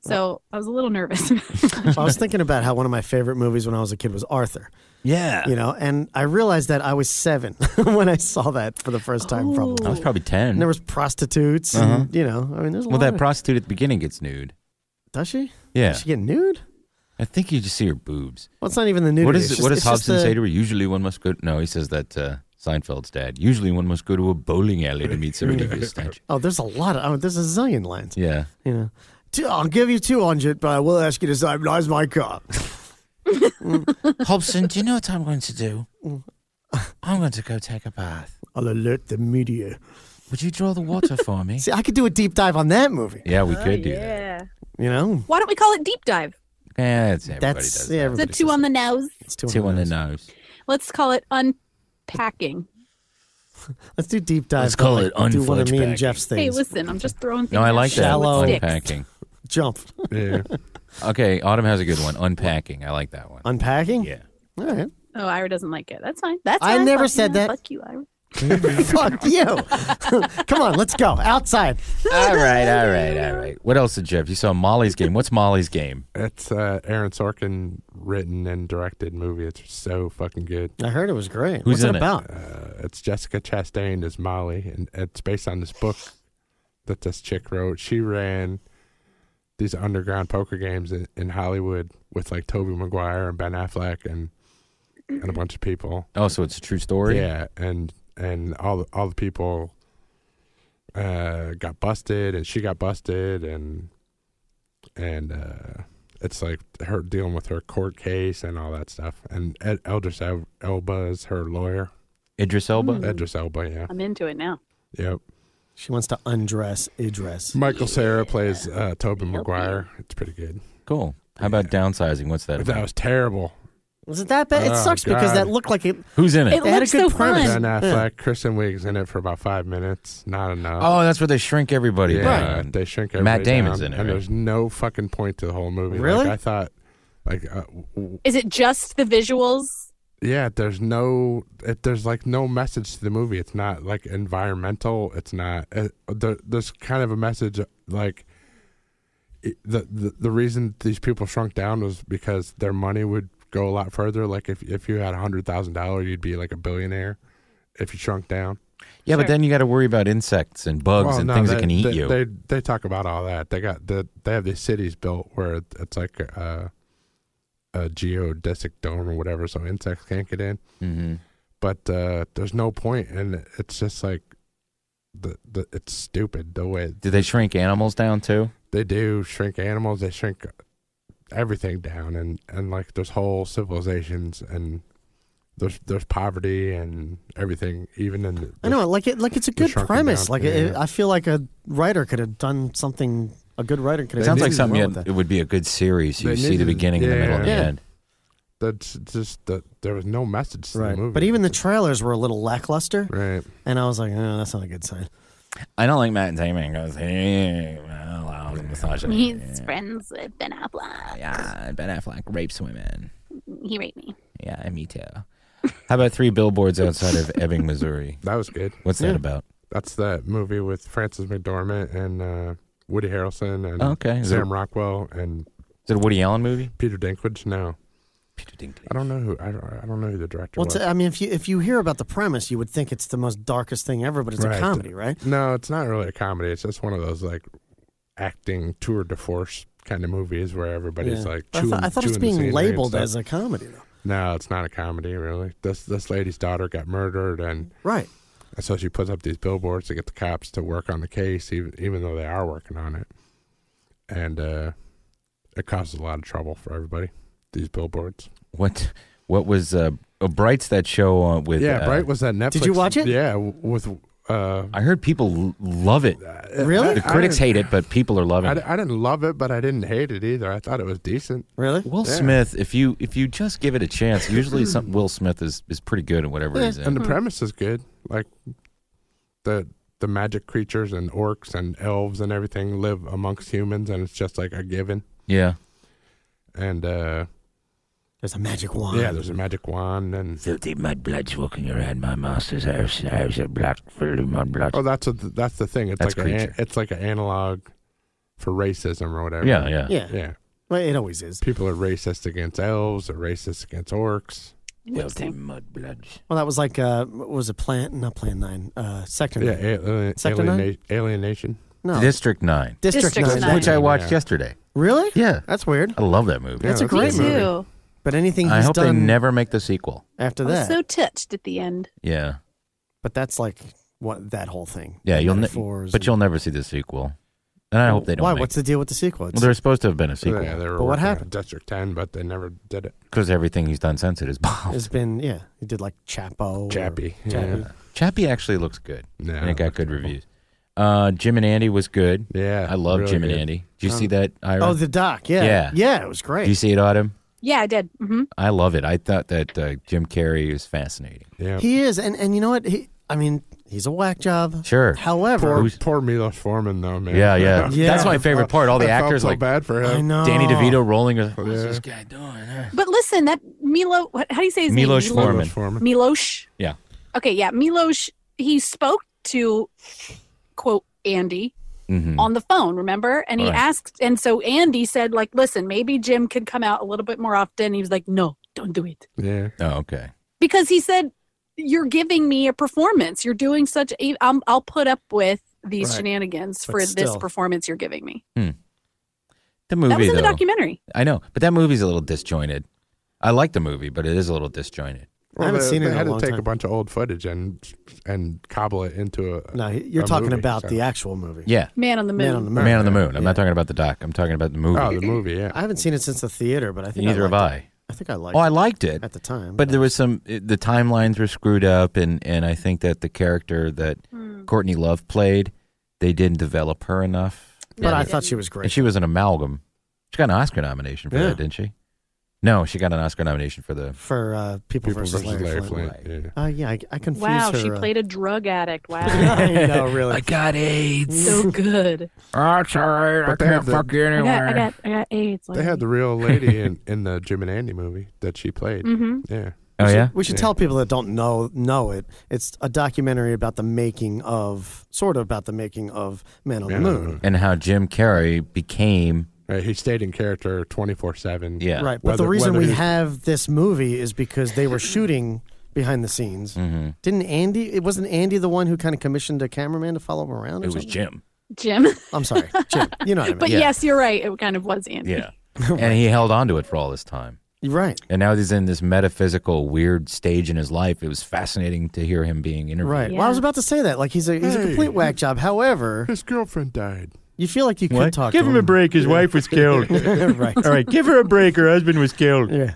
So I was a little nervous. I was thinking about how one of my favorite movies when I was a kid was Arthur. Yeah. And I realized that I was 7 when I saw that for the first time. Probably. I was probably 10. And there was prostitutes. And, there's a lot. Well, that of- prostitute at the beginning gets nude. Does she? Yeah. Does she get nude? I think you just see her boobs. Well, it's not even the nudity. What It's does just Hobson the- say to her? Usually one must go... No, he says that Seinfeld's dad. Usually one must go to a bowling alley to meet somebody of his stench. Oh, there's a lot of. There's a zillion lines. Yeah. I'll give you 200, but I will ask you to stabilize my car. Hobson, do you know what I'm going to do? I'm going to go take a bath. I'll alert the media. Would you draw the water for me? See, I could do a deep dive on that movie. Yeah, we could do that. Yeah. Why don't we call it Deep Dive? Yeah, everybody That's does yeah. that. Is Everybody it too says on that. the nose? It's Two on the nose. Let's call it Unpacking. Let's do deep dive. Let's call it do one of me unfledged and Jeff's Hey, things. listen, I'm just throwing things No, I like out that. Shallow. with sticks. Unpacking. Jump. Yeah. Okay, Autumn has a good one. Unpacking. I like that one. Unpacking. Yeah. All right. Oh, Ira doesn't like it. That's fine. That's I fine. never Fuck said you. that. Fuck you, Ira. Fuck you. Come on, let's go outside. All right. What else did Jeff? You saw Molly's Game. What's Molly's Game? It's Aaron Sorkin written and directed movie. It's so fucking good. I heard it was great. Who's What's in it it? about? It's Jessica Chastain as Molly, and it's based on this book that this chick wrote. She ran these underground poker games in Hollywood with like Tobey Maguire and Ben Affleck and a bunch of people. Oh, so it's a true story? Yeah, and all the people got busted, and she got busted, and it's like her dealing with her court case and all that stuff. And Idris Elba is her lawyer. Idris Elba? Idris Elba, yeah. I'm into it now. Yep. She wants to undress Idris. Michael Cera plays Tobey Maguire. It's pretty good. Cool. How about Downsizing? What's that But about? that was terrible. Was it that bad? It Oh, sucks because God. that looked like it. Who's in it? It They had a looks good so premise. fun. Ben Affleck, Kristen Wiig's in it for about 5 minutes. Not enough. Oh, that's where they shrink everybody yeah, down. they shrink everybody Matt Damon's down, in it, and right? there's no fucking point to the whole movie. Really? Like, I thought, like, Is it just the visuals? yeah, there's like no message to the movie. It's not like environmental. It's not. There's kind of a message like the reason these people shrunk down was because their money would go a lot further. Like if you had $100,000, you'd be like a billionaire if you shrunk down. Yeah, but Sure. then you got to worry about insects and bugs Well, and no, things that can eat you. They talk about all that. They have these cities built where it's like a geodesic dome or whatever, so insects can't get in. Mm-hmm. But there's no point, and it's just like it's stupid the way Do they shrink animals down too? they do shrink animals. They shrink everything down, and like there's whole civilizations, and there's poverty and everything. Even in I know, like it's a good shrunken premise. down, Like yeah. I feel like a writer could have done something. A good writer could It have. sounds done like something well with it would be a good series. You They see the needed- beginning, the middle, and the yeah. end. that's just that there was no message to Right, the movie. but even the trailers were a little lackluster, right. and I was like, "Oh, that's not a good sign." I don't like Matt Damon because He's friends with Ben Affleck. Yeah, Ben Affleck rapes women. He raped me. Yeah, me too. How about 3 billboards outside of Ebbing, Missouri? That was good. What's that Yeah. about? That's that movie with Frances McDormand and Woody Harrelson and Okay. Is Sam Rockwell and it a Woody Allen movie? Peter Dinklage. No, Peter Dinklage. I don't know who. I don't know who the director Well, was. I mean, if you hear about the premise, you would think it's the most darkest thing ever, but it's Right. a comedy, right? No, it's not really a comedy. It's just one of those like acting tour de force kind of movies where everybody's Yeah. like I chewing. thought it was chewing the being scenery and labeled stuff. as a comedy, though. No, it's not a comedy really. This lady's daughter got murdered, and Right. so she puts up these billboards to get the cops to work on the case, even though they are working on it, and it causes a lot of trouble for everybody. These billboards. What was Bright's that show with? Yeah, Bright was that Netflix. Did you watch it? Yeah, with. I heard people love it. Really? The critics hate it, but people are loving it. I didn't love it, but I didn't hate it either. I thought it was decent. Really? Will Yeah. Smith, if you just give it a chance, usually Will Smith is pretty good at whatever he's in. And the premise is good. Like the magic creatures and orcs and elves and everything live amongst humans, and it's just like a given. Yeah. And There's a magic wand. yeah, there's a magic wand, and Filthy mud blood walking around my master's house. There's a black filthy mud blood. that's the thing. It's That's like creature. it's like an analog for racism or whatever. Yeah. Yeah. Well, it always is. People are racist against elves or racist against orcs. Filthy mudbloods. Well, that was like, what was it, Not Plan 9, Sector 9. Yeah, Sector 9? Alienation. No. District 9, District District 9. which I watched Yeah. yesterday. Really? Yeah. That's weird. I love that movie. Yeah, That's a that's great Me good movie. too. But anything he's I hope they done never make the sequel. after I was that. so touched at the end. Yeah. But that's like that whole thing. Yeah, The you'll metaphors but and- you'll never see the sequel. And I hope they don't Why? make What's the deal with the sequel? Well, there's supposed to have been a sequel Yeah, they were But what working on happened? District 10, but they never did it. because everything he's done since it is bombed. It's been, he did like Chapo. or- Chappie. Chappie. Yeah. Chappie actually looks good. No, and it got looks good terrible. reviews. Jim and Andy was good. Yeah. I love really Jim good. and Andy. Did you see that, Ira? Oh, the doc. Yeah. Yeah. Yeah, it was Did great. you see it, Autumn? Yeah, I did. Mm-hmm. I love it. I thought that Jim Carrey is fascinating. Yeah. He is. And you know what? He's a whack job. Sure. However, Poor Milos Forman, though, man. Yeah. Yeah. That's my favorite part. All the I felt actors so like bad for him. I know. Danny DeVito rolling. What's Yeah. this guy doing? Huh? But listen, that how do you say his Milos name? Forman. Milos Forman. Milos. Yeah. Okay, yeah, Milos. He spoke to quote Andy Mhm. on the phone, remember? And he Right. asked, and so Andy said, like, listen, maybe Jim could come out a little bit more often. He was like, no, don't do it. Yeah. Oh, okay. Because he said, you're giving me a performance. You're doing such a, I'll put up with these Right. shenanigans But for this still. performance you're giving me. The movie, That was in the though. documentary. I know, but that movie's a little disjointed. I like the movie, but it is a little disjointed. I haven't seen it They in a had to long take time. a bunch of old footage and cobble it into a. No, you're a talking movie, about so- the actual movie. Yeah. Man on the Moon. Man on the Moon. Man on the Moon. I'm Yeah. not talking about the doc. I'm talking about the movie. Oh, the movie, yeah. I haven't seen it since the theater, but I think Neither have liked I. it. I think I liked Oh, I it liked it. at the time. But there was the timelines were screwed up, and I think that the character that Courtney Love played, they didn't develop her enough. But I they thought she didn't. was great. And she was an amalgam. She got an Oscar nomination for Yeah. that, didn't she? No, she got an Oscar nomination for the. for People versus Larry Flint. Yeah. Yeah, I confused Wow, her. she played a drug addict. Wow. I know, really. got AIDS. So good. Oh, sorry, But they have the- you I got AIDS. They had the real lady in the Jim and Andy movie that she played. Mm-hmm. Yeah. Oh yeah. We should Yeah. tell people that don't know it. It's a documentary about the making of Man on the Moon. And how Jim Carrey became. Right, he stayed in character 24/7. Yeah. Right, but the Whether- reason whether we he- have this movie is because they were shooting behind the scenes. Mhm. Didn't Andy? It wasn't Andy the one who kind of commissioned a cameraman to follow him around. Or It was something? Jim. Jim. I'm sorry, Jim. You know what I mean? But Yeah. yes, you're right. It kind of was Andy. Yeah. And he held on to it for all this time. You're right. And now he's in this metaphysical, weird stage in his life. It was fascinating to hear him being interviewed. Right. Yeah. Well, I was about to say that. Like he's a Hey. complete whack job. However, His girlfriend died. you feel like you could talk. Give to him a break. His wife was killed. right. All right, give her a break. Her husband was killed. Yeah,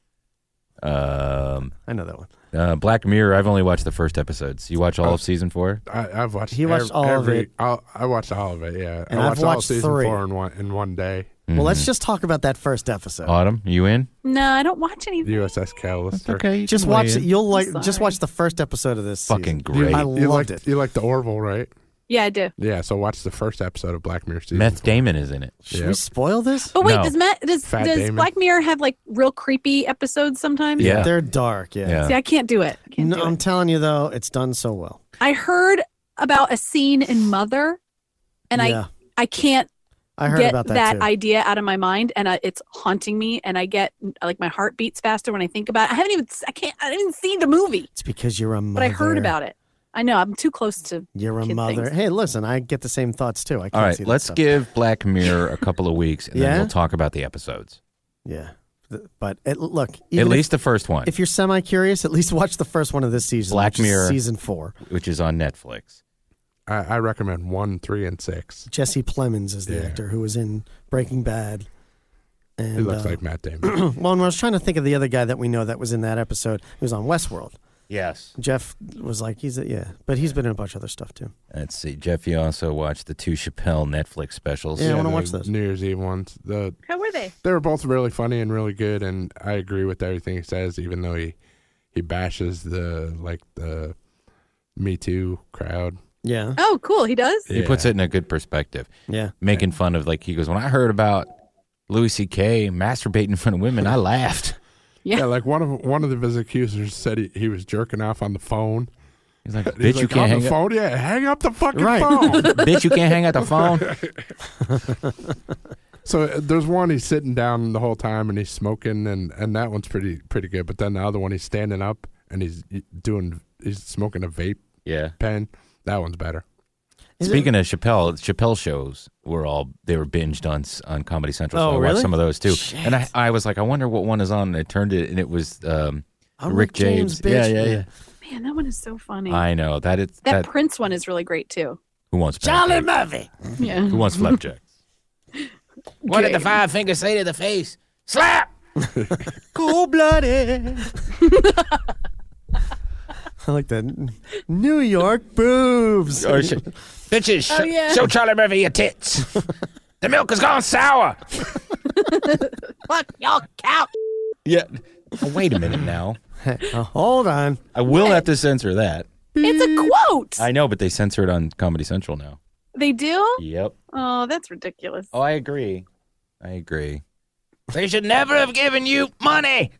Um, I know that one. Black Mirror. I've only watched the first episodes. You watch all Oh. of season 4? I've watched. He watched all of it. I watched all of it. Yeah, And I I've watched all watched season 3. 4 in one day. Well, let's just talk about that first episode. Autumn, you in? No, I don't watch anything. USS Callister. Okay. Just watch it. You'll like. I'm Just sorry. watch the first episode of this. Fucking season. great. I You loved like, it. You like the Orville, right? Yeah, I do. Yeah. So watch the first episode of Black Mirror season. Meth 4. Damon is in it. Should we Yep. spoil this? But wait, No. does Fat Damon. Black Mirror have like real creepy episodes sometimes? Yeah. They're dark. Yeah. Yeah. See, I can't do it. I can't No, do I'm it. telling you though, it's done so well. I heard about a scene in Mother, and yeah, I can't I heard get about that, too. idea out of my mind, and it's haunting me, and I get like my heart beats faster when I think about it. I haven't even seen the movie, It's because you're a mother. but I heard about it. I know I'm too close to. You're a kid mother. things. Hey, listen, I get the same thoughts too. I can't All right, see that let's stuff. give Black Mirror a couple of weeks, and Yeah? then we'll talk about the episodes. Yeah, but look, At even least the first one, if you're semi-curious, at least watch the first one of this season. Black which is Mirror. season 4. which is on Netflix. I recommend 1, 3, and 6. Jesse Plemons is the Yeah. actor who was in Breaking Bad. And He looks like Matt Damon. well, and I was trying to think of the other guy that we know that was in that episode. He was on Westworld. Yes. Jeff was like, but he's been in a bunch of other stuff too. Let's see. Jeff, you also watched the 2 Chappelle Netflix specials. Yeah, I wanna the watch those. New Year's Eve ones. How were they? They were both really funny and really good, and I agree with everything he says, even though he bashes the Me Too crowd. Yeah, Oh, cool. He does. He puts it in a good perspective, yeah. making fun of, like, he goes, when I heard about Louis C.K. masturbating in front of women, I laughed. Yeah. Yeah, like one of his accusers said he was jerking off on the phone, He's like, He's bitch, you like, can't on hang the up. phone. Yeah, hang up the fucking Right. phone. Bitch, you can't hang up the phone. So there's one he's sitting down the whole time and he's smoking, and that one's pretty good. But then the other one he's standing up and he's smoking a vape Yeah. pen. That one's better. Speaking of Chappelle shows were binged on Comedy Central. So Oh, I watched really? some of those too. Shit. And I was like, I wonder what one is on. And I turned it, and it was I'm Rick James. bitch. Yeah. Man, that one is so funny. I know that that Prince one is really great too. Who wants Charlie pancakes? Murphy. Yeah. Who wants flapjacks? What did the 5 fingers say to the face? Slap! Cold-blooded. I like that. New York boobs. Or bitches, Oh, yeah. show Charlie Murphy your tits. The milk has gone sour. Fuck your couch. Yeah. Oh, wait a minute now. Hold on. I will have to censor that. It's a quote. I know, but they censor it on Comedy Central now. They do? Yep. Oh, that's ridiculous. Oh, I agree. They should never have given you money.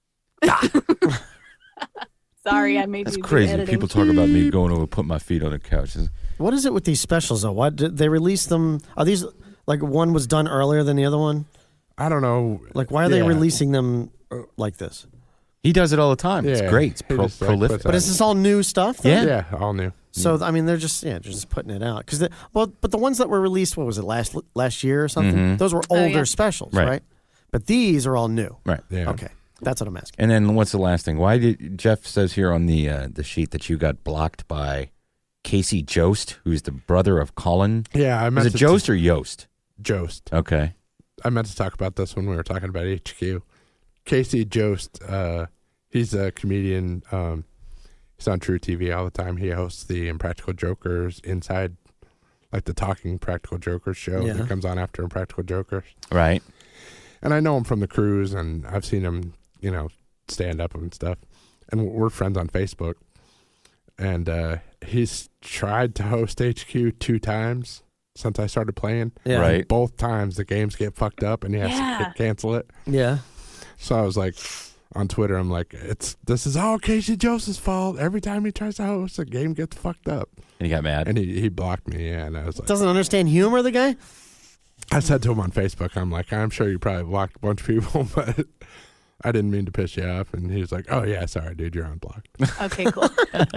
Sorry, I made That's you do crazy. editing. People talk about me going over, put my feet on the couch. What is it with these specials, though? Why did they release them? Are these like one was done earlier than the other one? I don't know. Like, why are they Yeah. releasing them like this? He does it all the time. It's Yeah. great. It's He just, like, prolific. puts But is this all new stuff? then? Yeah. Yeah, all new. So I mean, they're just putting it out because but the ones that were released, what was it last year or something? Mhm. Those were Oh, older yeah. specials, Right. right? But these are all new. Right. Yeah. Okay, that's what I'm asking. And then what's the last thing? Why did Jeff says here on the sheet that you got blocked by Casey Jost, who's the brother of Colin? Yeah, I Is meant it to Jost or Yost? Jost. Okay. I meant to talk about this when we were talking about HQ. Casey Jost, he's a comedian. He's on True TV all the time. He hosts the Impractical Jokers Inside, like the Talking Practical Jokers show Yeah. that comes on after Impractical Jokers. Right. And I know him from the cruise, and I've seen him, stand up and stuff. And we're friends on Facebook. And he's tried to host HQ 2 times since I started playing. Yeah. Right. Both times the games get fucked up, and he has Yeah. to cancel it. Yeah. So I was like, on Twitter, I'm like, this is all Casey Joseph's fault. Every time he tries to host, the game gets fucked up. And he got mad. And he blocked me, yeah. And I was like, Doesn't understand humor, the guy. I said to him on Facebook, I'm like, I'm sure you probably blocked a bunch of people, but I didn't mean to piss you off. And he was like, oh, yeah, sorry, dude, you're unblocked. Okay, cool.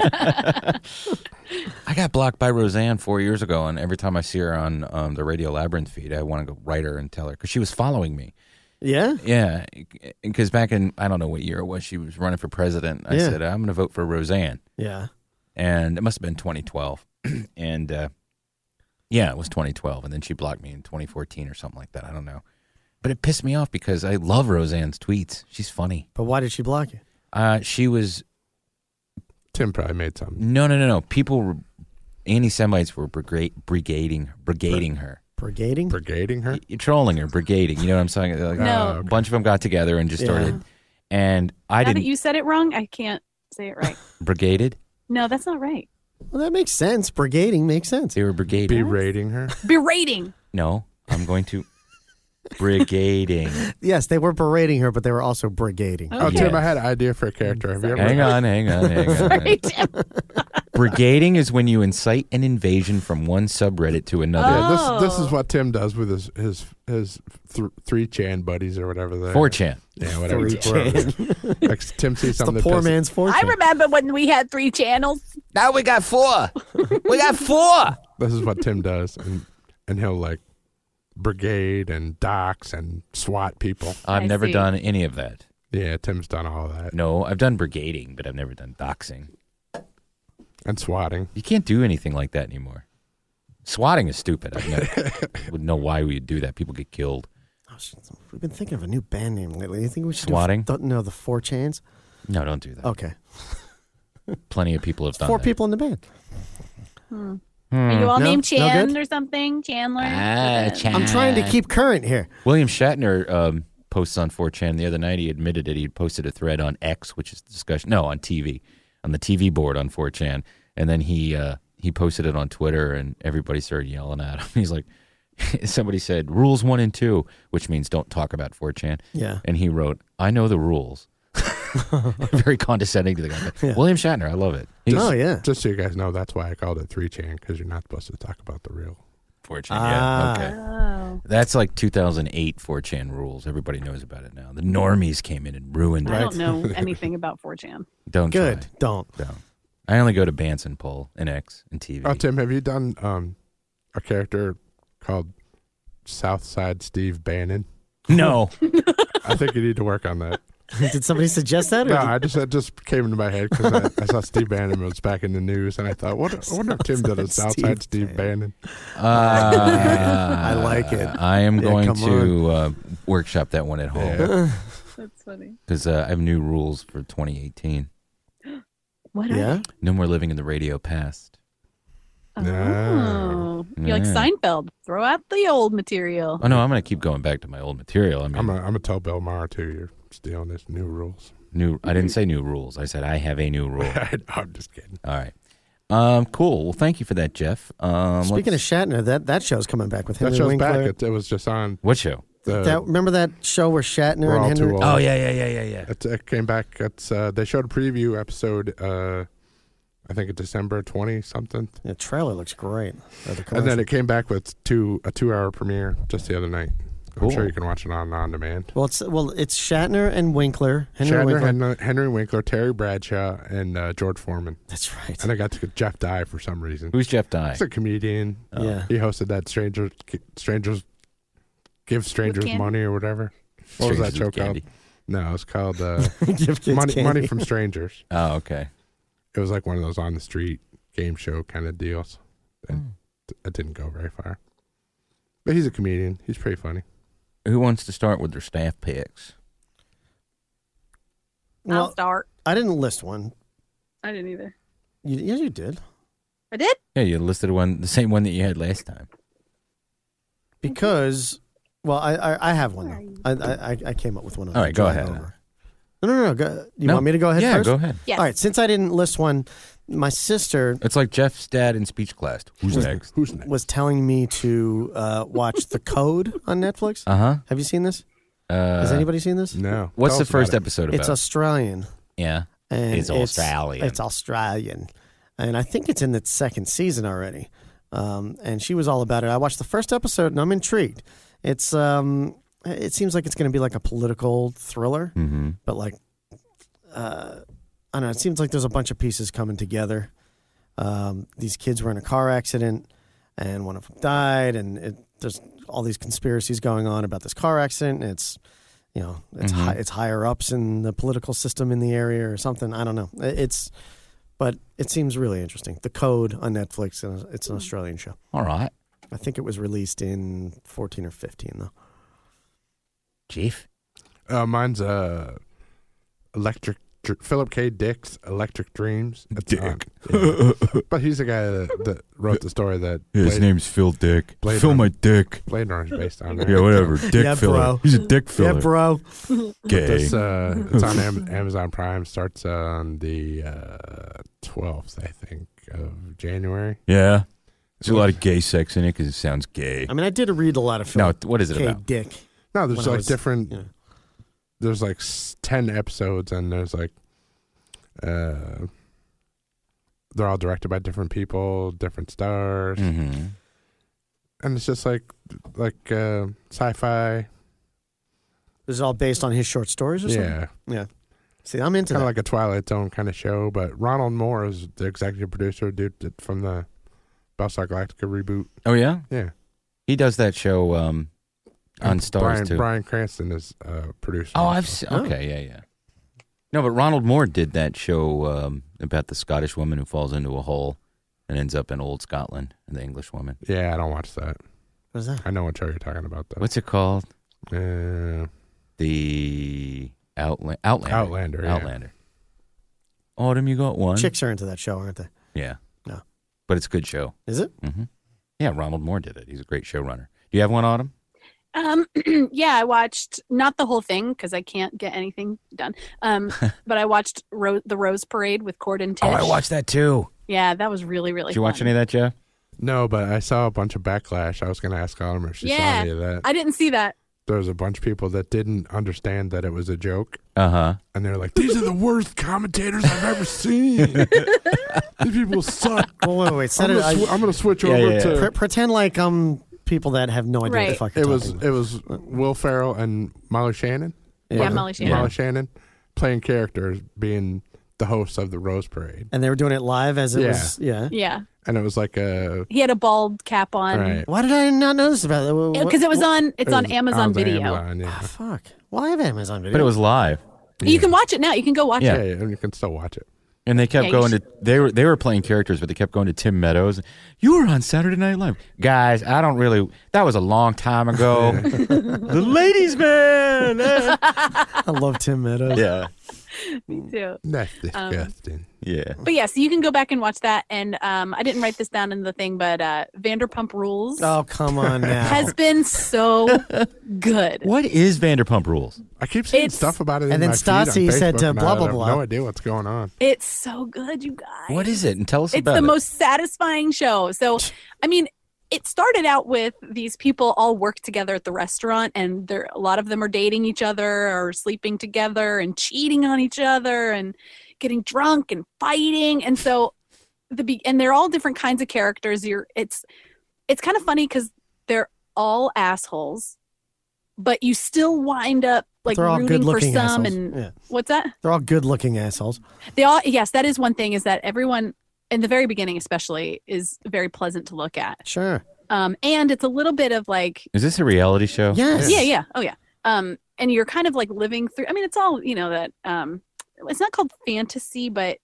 I got blocked by Roseanne 4 years ago, and every time I see her on the Radio Labyrinth feed, I want to go write her and tell her because she was following me. Yeah. Yeah, because back in, I don't know what year it was, she was running for president. I Yeah. said, I'm going to vote for Roseanne. Yeah. And it must have been 2012. And yeah, it was 2012. And then she blocked me in 2014 or something like that. I don't know. But it pissed me off because I love Roseanne's tweets. She's funny. But why did she block you? She was, Tim probably made something. no. People, anti-Semites were brigading her. Brigading? Brigading her? Trolling her, brigading. You know what I'm saying? Like, No. A bunch of them got together and just started. And I Now that didn't. you said it wrong, I can't say it right. Brigaded? No, that's not right. Well, that makes sense. Brigading makes sense. They were brigading. Berating her? Berating. No, I'm going to. Brigading. Yes, they were berating her, but they were also brigading. Oh, Okay. Tim, I had an idea for a character. Have you ever Hang on. Sorry, Tim. Brigading is when you incite an invasion from one subreddit to another. Yeah, this is Oh. what Tim does with his 3chan buddies or whatever. they are. 4chan. Yeah, whatever. 3chan. Like Tim sees It's the something that poor pisses- man's fortune. I remember when we had 3 channels. Now we got 4. We got 4. This is what Tim does, and he'll like brigade and dox and SWAT people. I've I never see. done any of that. Yeah, Tim's done all that No, I've done brigading, but I've never done doxing. and swatting. You can't do anything like that anymore. Swatting is stupid. I wouldn't know why we would do that. People get killed. We've been thinking of a new band name lately. You think we should Swatting? No, the 4chans. No, don't do that. Okay, Plenty of people have done 4 that. people in the band. Are you all No? named No Chan good? or something? Chandler? I'm trying to keep current here. William Shatner posts on 4chan. The other night he admitted that he posted a thread on X, which is the discussion. No, on TV, on the TV board on 4chan. And then he posted it on Twitter, and everybody started yelling at him. He's like, somebody said, rules 1 and 2, which means don't talk about 4chan. Yeah. And he wrote, I know the rules. Very condescending to the guy. But William Shatner, I love it. Oh, yeah. Just so you guys know, that's why I called it 3chan, because you're not supposed to talk about the real. 4chan, yeah. Okay. Oh. That's like 2008 4chan rules. Everybody knows about it now. The normies came in and ruined I it. don't know anything about 4chan. Don't Good. try. Don't. I only go to Bants and Pull and X and TV. Oh, Tim, have you done a character called Southside Steve Bannon? No. I think you need to work on that. Did somebody suggest that? Or No, it just came into my head because I saw Steve Bannon was back in the news, and I thought, I wonder if Tim did a Southside Steve Bannon. I like it. I am going come to workshop that one at home Yeah. That's funny. because I have new rules for 2018. What? Are Yeah? No more living in the radio past. they? Oh, you're like Yeah. Seinfeld. Throw out the old material. Oh no, I'm going to keep going back to my old material. I mean, I'm gonna tell Bill Maher too. You're stealing his new rules. I didn't say new rules. I said I have a new rule. I'm just kidding. All right. Cool. Well, thank you for that, Jeff. Speaking of Shatner, that show's coming back with That Henry show's Winkler. back. It was just on what show? the. Remember that show where Shatner We're and all Henry? too old. Oh yeah. It came back. They showed a preview episode. I think December 20 something, The trailer looks great. and then it came back with a 2-hour premiere just the other night. Cool. I'm sure you can watch it on demand. it's Shatner and Winkler. Henry Winkler, Terry Bradshaw, and George Foreman. That's right. And I got to get Jeff Dye for some reason. Who's Jeff Dye? He's a comedian. Yeah. He hosted that Strangers Give Strangers Candy? Money or whatever. What was that show called? No, it's called Give kids Money candy. from Strangers. Oh, okay. It was like one of those on the street game show kind of deals. And it didn't go very far. But he's a comedian. He's pretty funny. Who wants to start with their staff picks? I'll Well, start. I didn't list one. I didn't either. Yes, you did. I did? Yeah, you listed the same one that you had last time. Because, well, I have one though. I came up with one. All right, go ahead. No. You want me to go ahead Yeah, first? go ahead. Yes. All right. Since I didn't list one, my sister It's like Jeff's dad in speech class. Who's next? Who's next? was telling me to watch The Code on Netflix. Uh-huh. Have you seen this? Has anybody seen this? No. What's Tell the us first about it. It's episode about? Australian. Yeah. And It's Australian. It's Australian. And I think it's in its second season already. And she was all about it. I watched the first episode and I'm intrigued. It's it seems like it's going to be like a political thriller, Mm-hmm. but like I don't know. It seems like there's a bunch of pieces coming together. These kids were in a car accident, and one of them died, and there's all these conspiracies going on about this car accident. And it's it's higher ups in the political system in the area or something. I don't know. But it seems really interesting. The Code on Netflix. And it's an Australian show. All right. I think it was released in 14 or 15 though. Chief? Mine's Philip K. Dick's Electric Dreams. Dick. Yeah. But he's the guy that wrote the story that His name's Phil Dick. Blade Fill Runner. my dick. Blade Runner is based on. Right? Yeah, whatever. Dick Yeah, filler. bro. He's a dick filler. Yeah, bro. Gay. This, it's on Amazon Prime. Starts on the 12th, I think, of January. Yeah. There's a lot of gay sex in it because it sounds gay. I mean, I did read a lot of No, Philip what is it K. about? Dick. No, there's When I like was- different. yeah. There's like 10 episodes, and there's like, they're all directed by different people, different stars, Mm-hmm. and it's just like sci-fi. This is all based on his short stories or something? Yeah, See, I'm into kind that. of like a Twilight Zone kind of show. But Ronald Moore is the executive producer, dude from the Battlestar Galactica reboot. Oh, yeah? Yeah, He does that show on Stars, too. Bryan Cranston is producer. Oh, I've seen. Okay, yeah. No, but Ronald Moore did that show about the Scottish woman who falls into a hole and ends up in old Scotland, and the English woman. Yeah, I don't watch that. What is that? I know what show you're talking about, though. What's it called? Outlander? The Outlander. Yeah. Outlander. Autumn, you got one? Chicks are into that show, aren't they? Yeah. No. But it's a good show. Is it? Mm-hmm. Yeah, Ronald Moore did it. He's a great showrunner. Do you have one, Autumn? Yeah, I watched not the whole thing because I can't get anything done. But I watched the Rose Parade with Cord and Tish. Oh, I watched that too. Yeah, that was really, really. Did you watch fun. any of that, Jeff? No, but I saw a bunch of backlash. I was going to ask Autumn if she saw Yeah. any of that. I didn't see that. there was a bunch of people that didn't understand that it was a joke. Uh-huh. And they're like, these are the worst commentators I've ever seen. These people suck. Well, wait. I'm going to switch over yeah. to... Pretend like people that have no idea what the fuck you're talking about. It was Will Ferrell and Molly Shannon. Yeah, Molly Shannon. Molly Shannon playing characters, being the hosts of the Rose Parade. And they were doing it live as it was. Yeah. Yeah. And it was like a... He had a bald cap on. Right. Why did I not notice about that? Because it was on. It's on Amazon Video. Amazon, yeah. Ah, fuck. Well, I have Amazon Video. But it was live. You can watch it now. You can go watch Yeah. it. Yeah, and you can still watch it. And they kept Yeah, going you to they were playing characters, but they kept going to Tim Meadows. You were on Saturday Night Live. Guys, I don't really that was a long time ago. The ladies man. I love Tim Meadows. Yeah. Me too. That's disgusting. Yeah. But yeah, so you can go back and watch that. And I didn't write this down in the thing, but Vanderpump Rules Oh, come on now. has been so good. What is Vanderpump Rules? I keep seeing It's- stuff about it And in then my feed on Stassi said Facebook, to and blah, I blah, have blah. no idea what's going on. It's so good, you guys. What is it? And tell us It's about the it. most satisfying show. So, I mean, it started out with these people all work together at the restaurant, and a lot of them are dating each other or sleeping together and cheating on each other and getting drunk and fighting. And so and they're all different kinds of characters. It's kind of funny because they're all assholes, but you still wind up like They're all rooting for good-looking some. assholes. And Yeah. what's that? They're all good-looking assholes. They all, yes, that is one thing, is that everyone in the very beginning especially is very pleasant to look at. Sure. And it's a little bit of like, Is this a reality show? Yes. yeah. Oh yeah. And you're kind of like living through, I mean, it's all, that, it's not called fantasy, but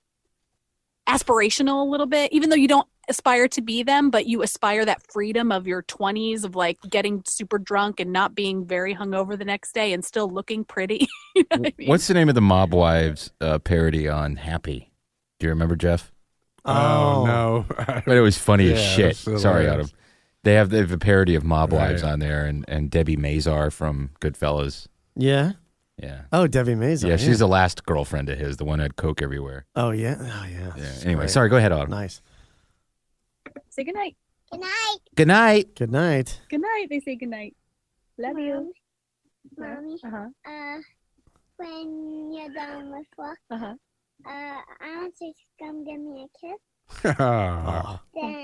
aspirational a little bit, even though you don't aspire to be them, but you aspire that freedom of your 20s of like getting super drunk and not being very hungover the next day and still looking pretty. You know what I mean? What's the name of the Mob Wives parody on Happy? Do you remember, Jeff? Oh, no. But it was funny as Yeah, shit. it's hilarious. Sorry, Adam. They have a parody of Mob Wives Right. on there, and Debbie Mazar from Goodfellas. Yeah. Yeah. Oh, Debbie Mazar. Yeah, she's the last girlfriend of his, the one that had coke everywhere. Oh, yeah. Oh, yeah. Yeah. That's Anyway, great. sorry. Go ahead, Autumn. Nice. Say goodnight. Good night. Good night. Good night. They say goodnight. Love you. Mommy, Uh-huh. when you're done with work, Uh-huh. I want you to come give me a kiss, Oh.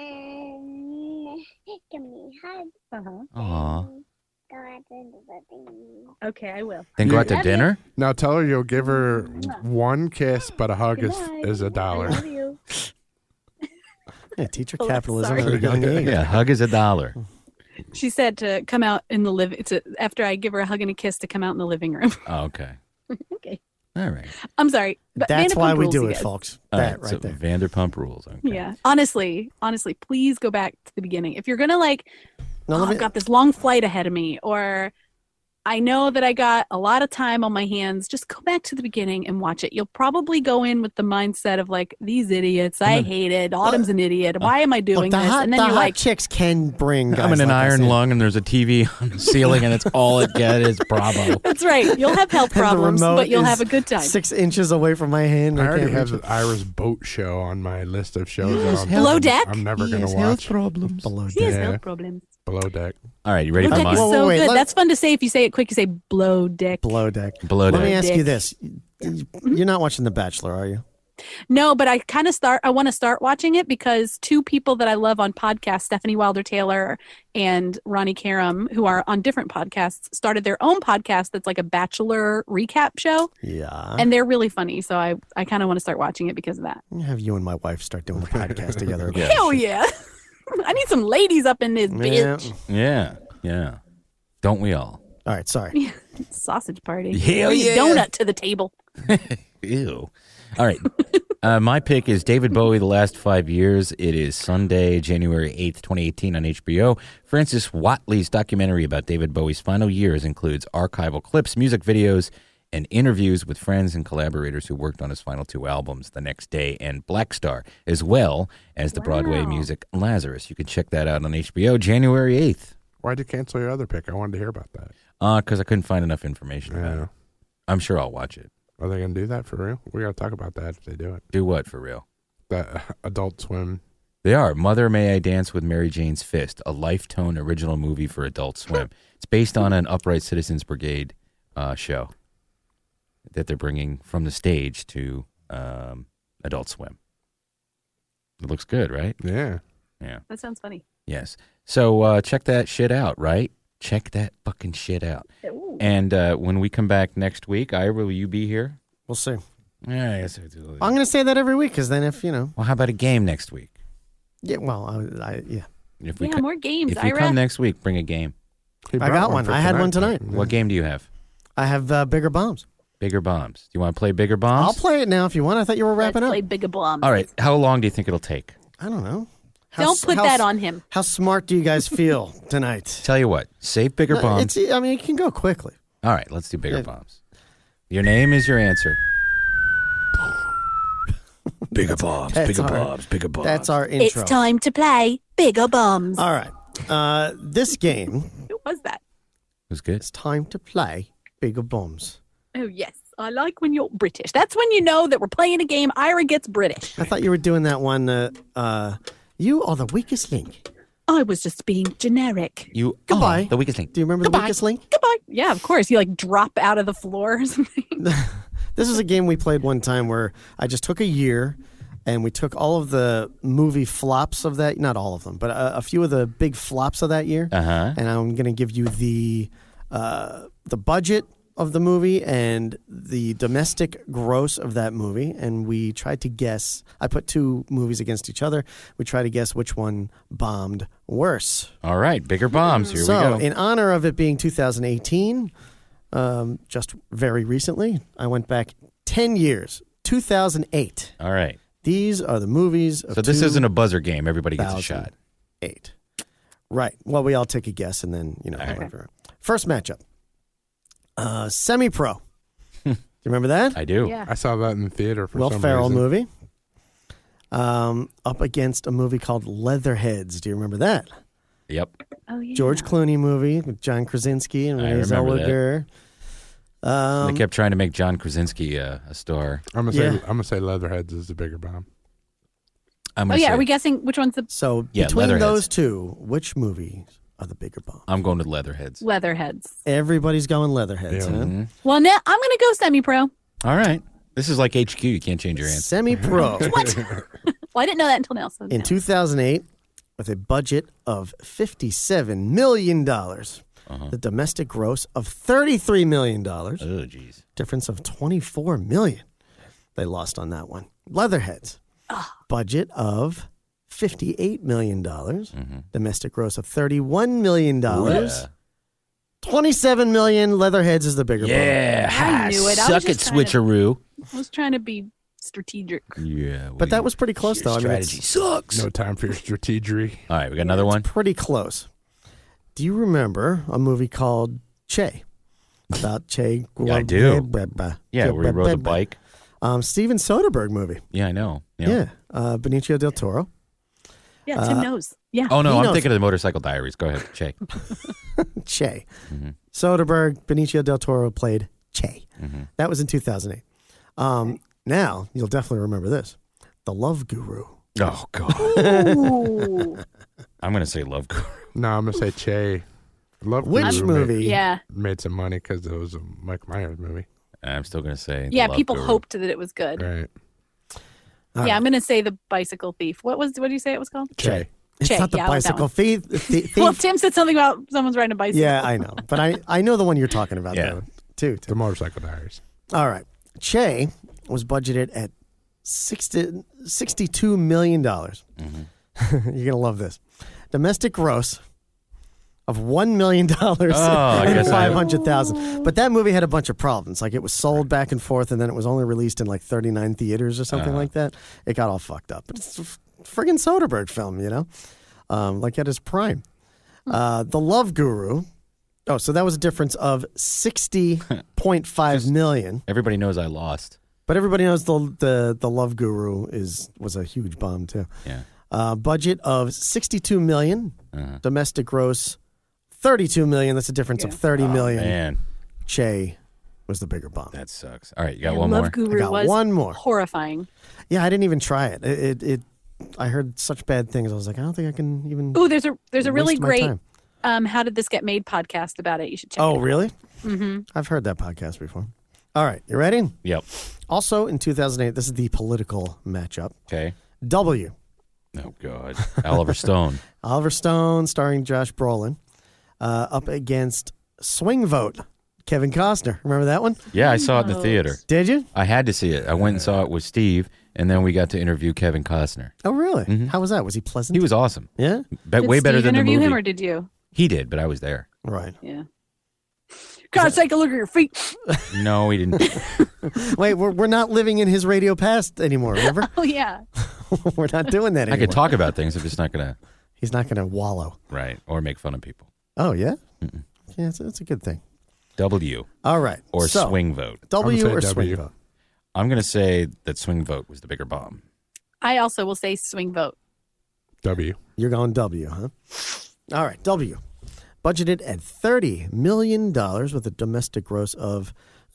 then give me a hug, Uh-huh. Aw. then go out to the living room. Okay, I will. Then go out to Love you. dinner? Now tell her you'll give her one kiss, but a hug is Goodnight. is I $1. love you. Yeah, teacher Oh, capitalism sorry. at a young age. Yeah, hug is $1. She said to come out in the after I give her a hug and a kiss to come out in the living room. Oh, okay. Okay. All right. I'm sorry. But That's Vanderpump why we Rules, do you it, guys. folks. All That right, right so there. Vanderpump Rules. Okay. Yeah. Honestly, please go back to the beginning. If you're going to like, Now, let me- I've got this long flight ahead of me, or I know that I got a lot of time on my hands, just go back to the beginning and watch it. You'll probably go in with the mindset of like, these idiots, I hate it. Autumn's an idiot. Why am I doing Look, the this? hot, and then the you're hot like, chicks can bring guys I'm in an like us iron in. lung, and there's a TV on the ceiling, and it's all it gets is Bravo. that's right. You'll have health And the problems, remote but you'll is have a good time. 6 inches away from my hand. I already can't have reach the Ira's Boat Show on my list of shows. that I'm- Below Deck? I'm never He going has to health watch. problems. it below He has deck. Yeah. health problems. Below Deck. All right, you ready Below for deck is mine? Whoa, so wait, good. let- That's fun to say. If you say it quick, you say blow dick. Below deck. Below Let me Deck. ask Dick. you this: you're not watching The Bachelor, are you? No, but I want to start watching it because two people that I love on podcasts, Stephanie Wilder Taylor and Ronnie Karam, who are on different podcasts, started their own podcast that's like a Bachelor recap show. Yeah. And they're really funny. So I kind of want to start watching it because of that. Have you and my wife start doing a podcast together. Yeah. Hell yeah. I need some ladies up in this Yeah. bitch. Yeah. Don't we all? All right. Sorry. Sausage party. Hell Bring a yeah. donut to the table. Ew. All right. My pick is David Bowie, The Last 5 Years. It is Sunday, January 8th, 2018 on HBO. Francis Watley's documentary about David Bowie's final years includes archival clips, music videos, and interviews with friends and collaborators who worked on his final 2 albums, The Next Day and Black Star, as well as the Broadway music Lazarus. You can check that out on HBO January 8th. Why'd you cancel your other pick? I wanted to hear about that. Because I couldn't find enough information about Yeah. it. I'm sure I'll watch it. Are they going to do that for real? We got to talk about that if they do it. Do what, for real? That Adult Swim. They are. Mother May I Dance with Mary Jane's Fist, a Lifetone original movie for Adult Swim. It's based on an Upright Citizens Brigade show that they're bringing from the stage to Adult Swim. It looks good, right? Yeah. Yeah. That sounds funny. Yes. So check that shit out, right? Check that fucking shit out. Ooh. And when we come back next week, Ira, will you be here? We'll see. Yeah, yes. I'm going to say that every week because then if, Well, how about a game next week? yeah, well, yeah. If we Yeah, co- more games. If you Ira. come next week, bring a game. He I brought got one. for I had one tonight. Yeah. What game do you have? I have Bigger Bombs. Bigger Bombs. Do you want to play Bigger Bombs? I'll play it now if you want. I thought you were Let's wrapping up. play Bigger Bombs. All right. How long do you think it'll take? I don't know. Don't put that on him. How smart do you guys feel tonight? Tell you what. Save Bigger Bombs. I mean, it can go quickly. All right. Let's do Bigger Yeah. Bombs. Your name is your answer. Bigger Bombs. That's Bigger our- Bombs. Bigger Bombs. That's our intro. It's time to play Bigger Bombs. All right. This game, Who was that? It was good. it's time to play Bigger Bombs. Oh, yes. I like when you're British. That's when you know that we're playing a game. Ira gets British. I thought you were doing that one. You are the weakest link. I was just being generic. You Goodbye. are the weakest link. Do you remember the weakest link? Goodbye. Yeah, of course. You like drop out of the floor or something. This is a game we played one time where I just took a year and we took all of the movie flops of that, not all of them, but a few of the big flops of that year. Uh-huh. And I'm going to give you the budget of the movie and the domestic gross of that movie. And we tried to guess. I put two movies against each other. We tried to guess which one bombed worse. All right. Bigger Bombs. Here So, we go. in honor of it being 2018, just very recently, I went back 10 years, 2008. All right. These are the movies of So this isn't a buzzer game. Everybody gets a shot. 2008. Right. Well, we all take a guess and then, All right. whatever. First matchup. Semi-Pro. Do you remember that? I do. Yeah. I saw that in the theater for Will some Ferrell reason. movie. Up against a movie called Leatherheads. Do you remember that? Yep. Oh, yeah. George Clooney movie with John Krasinski and I Renee remember that. Zellweger. They kept trying to make John Krasinski a star. I'm gonna Yeah. say Leatherheads is the bigger bomb. I'm Oh, gonna yeah. say, Are we guessing which one's the So Yeah, between Leatherheads. those two, which movies are the bigger bomb? I'm going with Leatherheads. Leatherheads? Everybody's going Leatherheads. Yeah. Huh? Mhm. Well, now I'm going to go semi-pro. All right. This is like HQ. You can't change your answer. Semi-pro. What? Well, I didn't know that until now. So In now. 2008, with a budget of $57 million, the domestic gross of $33 million, Oh, jeez. difference of $24 million. They lost on that one. Leatherheads, budget of $58 million, domestic gross of $31 million. Yeah. $27 million. Leatherheads is the bigger bomb. Yeah. I knew it. I was Suck it, just trying to- switcheroo. I was trying to be strategic. Yeah. But that was pretty close, though. I mean, strategy it's sucks. No time for your strategery. All right. We got another one. pretty close. Do you remember a movie called Che? About Che. Yeah, I do. Yeah, where he rode a bike. Steven Soderbergh movie. Yeah, I know. Yeah. Benicio del Toro. Yeah, Tim knows. Yeah. Oh, no. He I'm knows. thinking of the Motorcycle Diaries. Go ahead. Che. Che. Soderbergh, Benicio del Toro played Che. That was in 2008. Now, you'll definitely remember this. The Love Guru. Oh, God. Ooh. I'm going to say Love Guru. No, I'm gonna say Che. Love Which Guru movie? Yeah. made some money because it was a Mike Myers movie, I'm still going to say Yeah, Love people Guru. hoped that it was good. right? Yeah, I'm going to say The Bicycle Thief. What did you say it was called? Che. It's Che, not the yeah, I like that bicycle thief. Well, Tim said something about someone's riding a bicycle. Yeah, I know. But I know the one you're talking about, Yeah. though, too. The Motorcycle Diaries. All right. Che was budgeted at $62 million. You're going to love this. Domestic gross of $1 million I and guess I- $500,000. But that movie had a bunch of problems. Like it was sold back and forth, and then it was only released in like 39 theaters or something like that. It got all fucked up. But it's a friggin' Soderbergh film, you know? Like at his prime. The Love Guru. Oh, so that was a difference of $60.5 million. Everybody knows I lost. But everybody knows the Love Guru was a huge bomb too. Yeah. Budget of $62 million. Domestic gross $32 million. That's a difference of $30 million. Man, Che was the bigger bomb. that sucks. All right, you got And one Love more? Guru I got was one more. horrifying. Yeah, I didn't even try it. I heard such bad things. I was like, I don't think I can even. Ooh, there's a really waste my great time. How Did This Get Made podcast about it. You should check it Oh, out. really? Mm-hmm. I've heard that podcast before. All right, you ready? Yep. Also, in 2008, this is the political matchup. Okay. W. Oh, God. Oliver Stone. Oliver Stone, starring Josh Brolin, up against Swing Vote, Kevin Costner. Remember that one? Yeah, I saw it in the theater. Did you? I had to see it. I went and saw it with Steve, and then we got to interview Kevin Costner. Oh, really? How was that? Was he pleasant? He was awesome. Yeah? But Did way better Steve than the interview movie. him, or did you? He did, but I was there. Right. Yeah. God, take a look at your feet. No, he didn't. Wait, we're not living in his radio past anymore, remember? Oh, yeah. We're not doing that I anymore. could talk about things. I'm just not going to, He's not going to wallow. right, or make fun of people. Oh, yeah? Yeah, it's a good thing. W All right. or so, swing vote. W I'm or gonna say swing W. vote? I'm going to say that swing vote was the bigger bomb. I also will say swing vote. W. You're going W, huh? All right, W. Budgeted at $30 million with a domestic gross of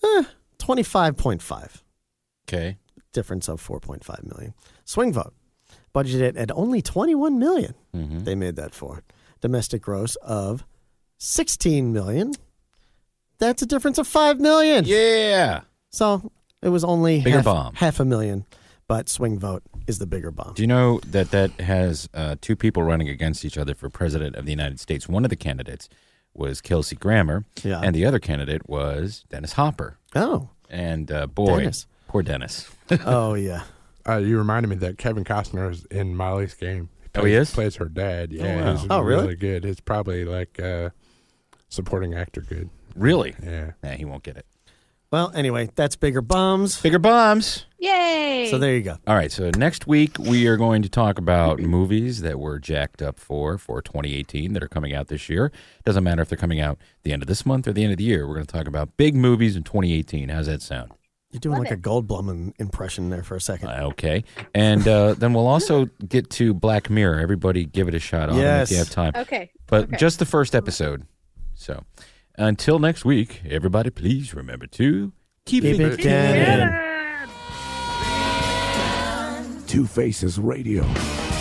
25.5. Okay. Difference of 4.5 million. Swing vote. Budgeted at only 21 million. Mm-hmm. They made that for. Domestic gross of 16 million. That's a difference of 5 million. Yeah. So it was only Bigger bomb. half a million, but swing vote is the bigger bomb. Do you know that has two people running against each other for president of the United States? One of the candidates was Kelsey Grammer, Yeah. and the other candidate was Dennis Hopper. Oh. And boy, Dennis. poor Dennis. Oh, yeah. You reminded me that Kevin Costner is in Molly's game. Oh, he is? Plays her dad. Yeah, wow. he's Oh, really? really good. He's probably like supporting actor good. Really? Yeah. Nah, he won't get it. Well, anyway, that's bigger bombs. Bigger bombs. Yay! So there you go. All right, so next week we are going to talk about movies that we're jacked up for 2018 that are coming out this year. Doesn't matter if they're coming out the end of this month or the end of the year. We're going to talk about big movies in 2018. How's that sound? You're doing Love like a Goldblum impression there for a second. Okay. And then we'll also get to Black Mirror. Everybody give it a shot on Yes. if you have time. Okay. But Okay. just the first episode. So until next week, everybody please remember to keep it canon. Two Faces Radio.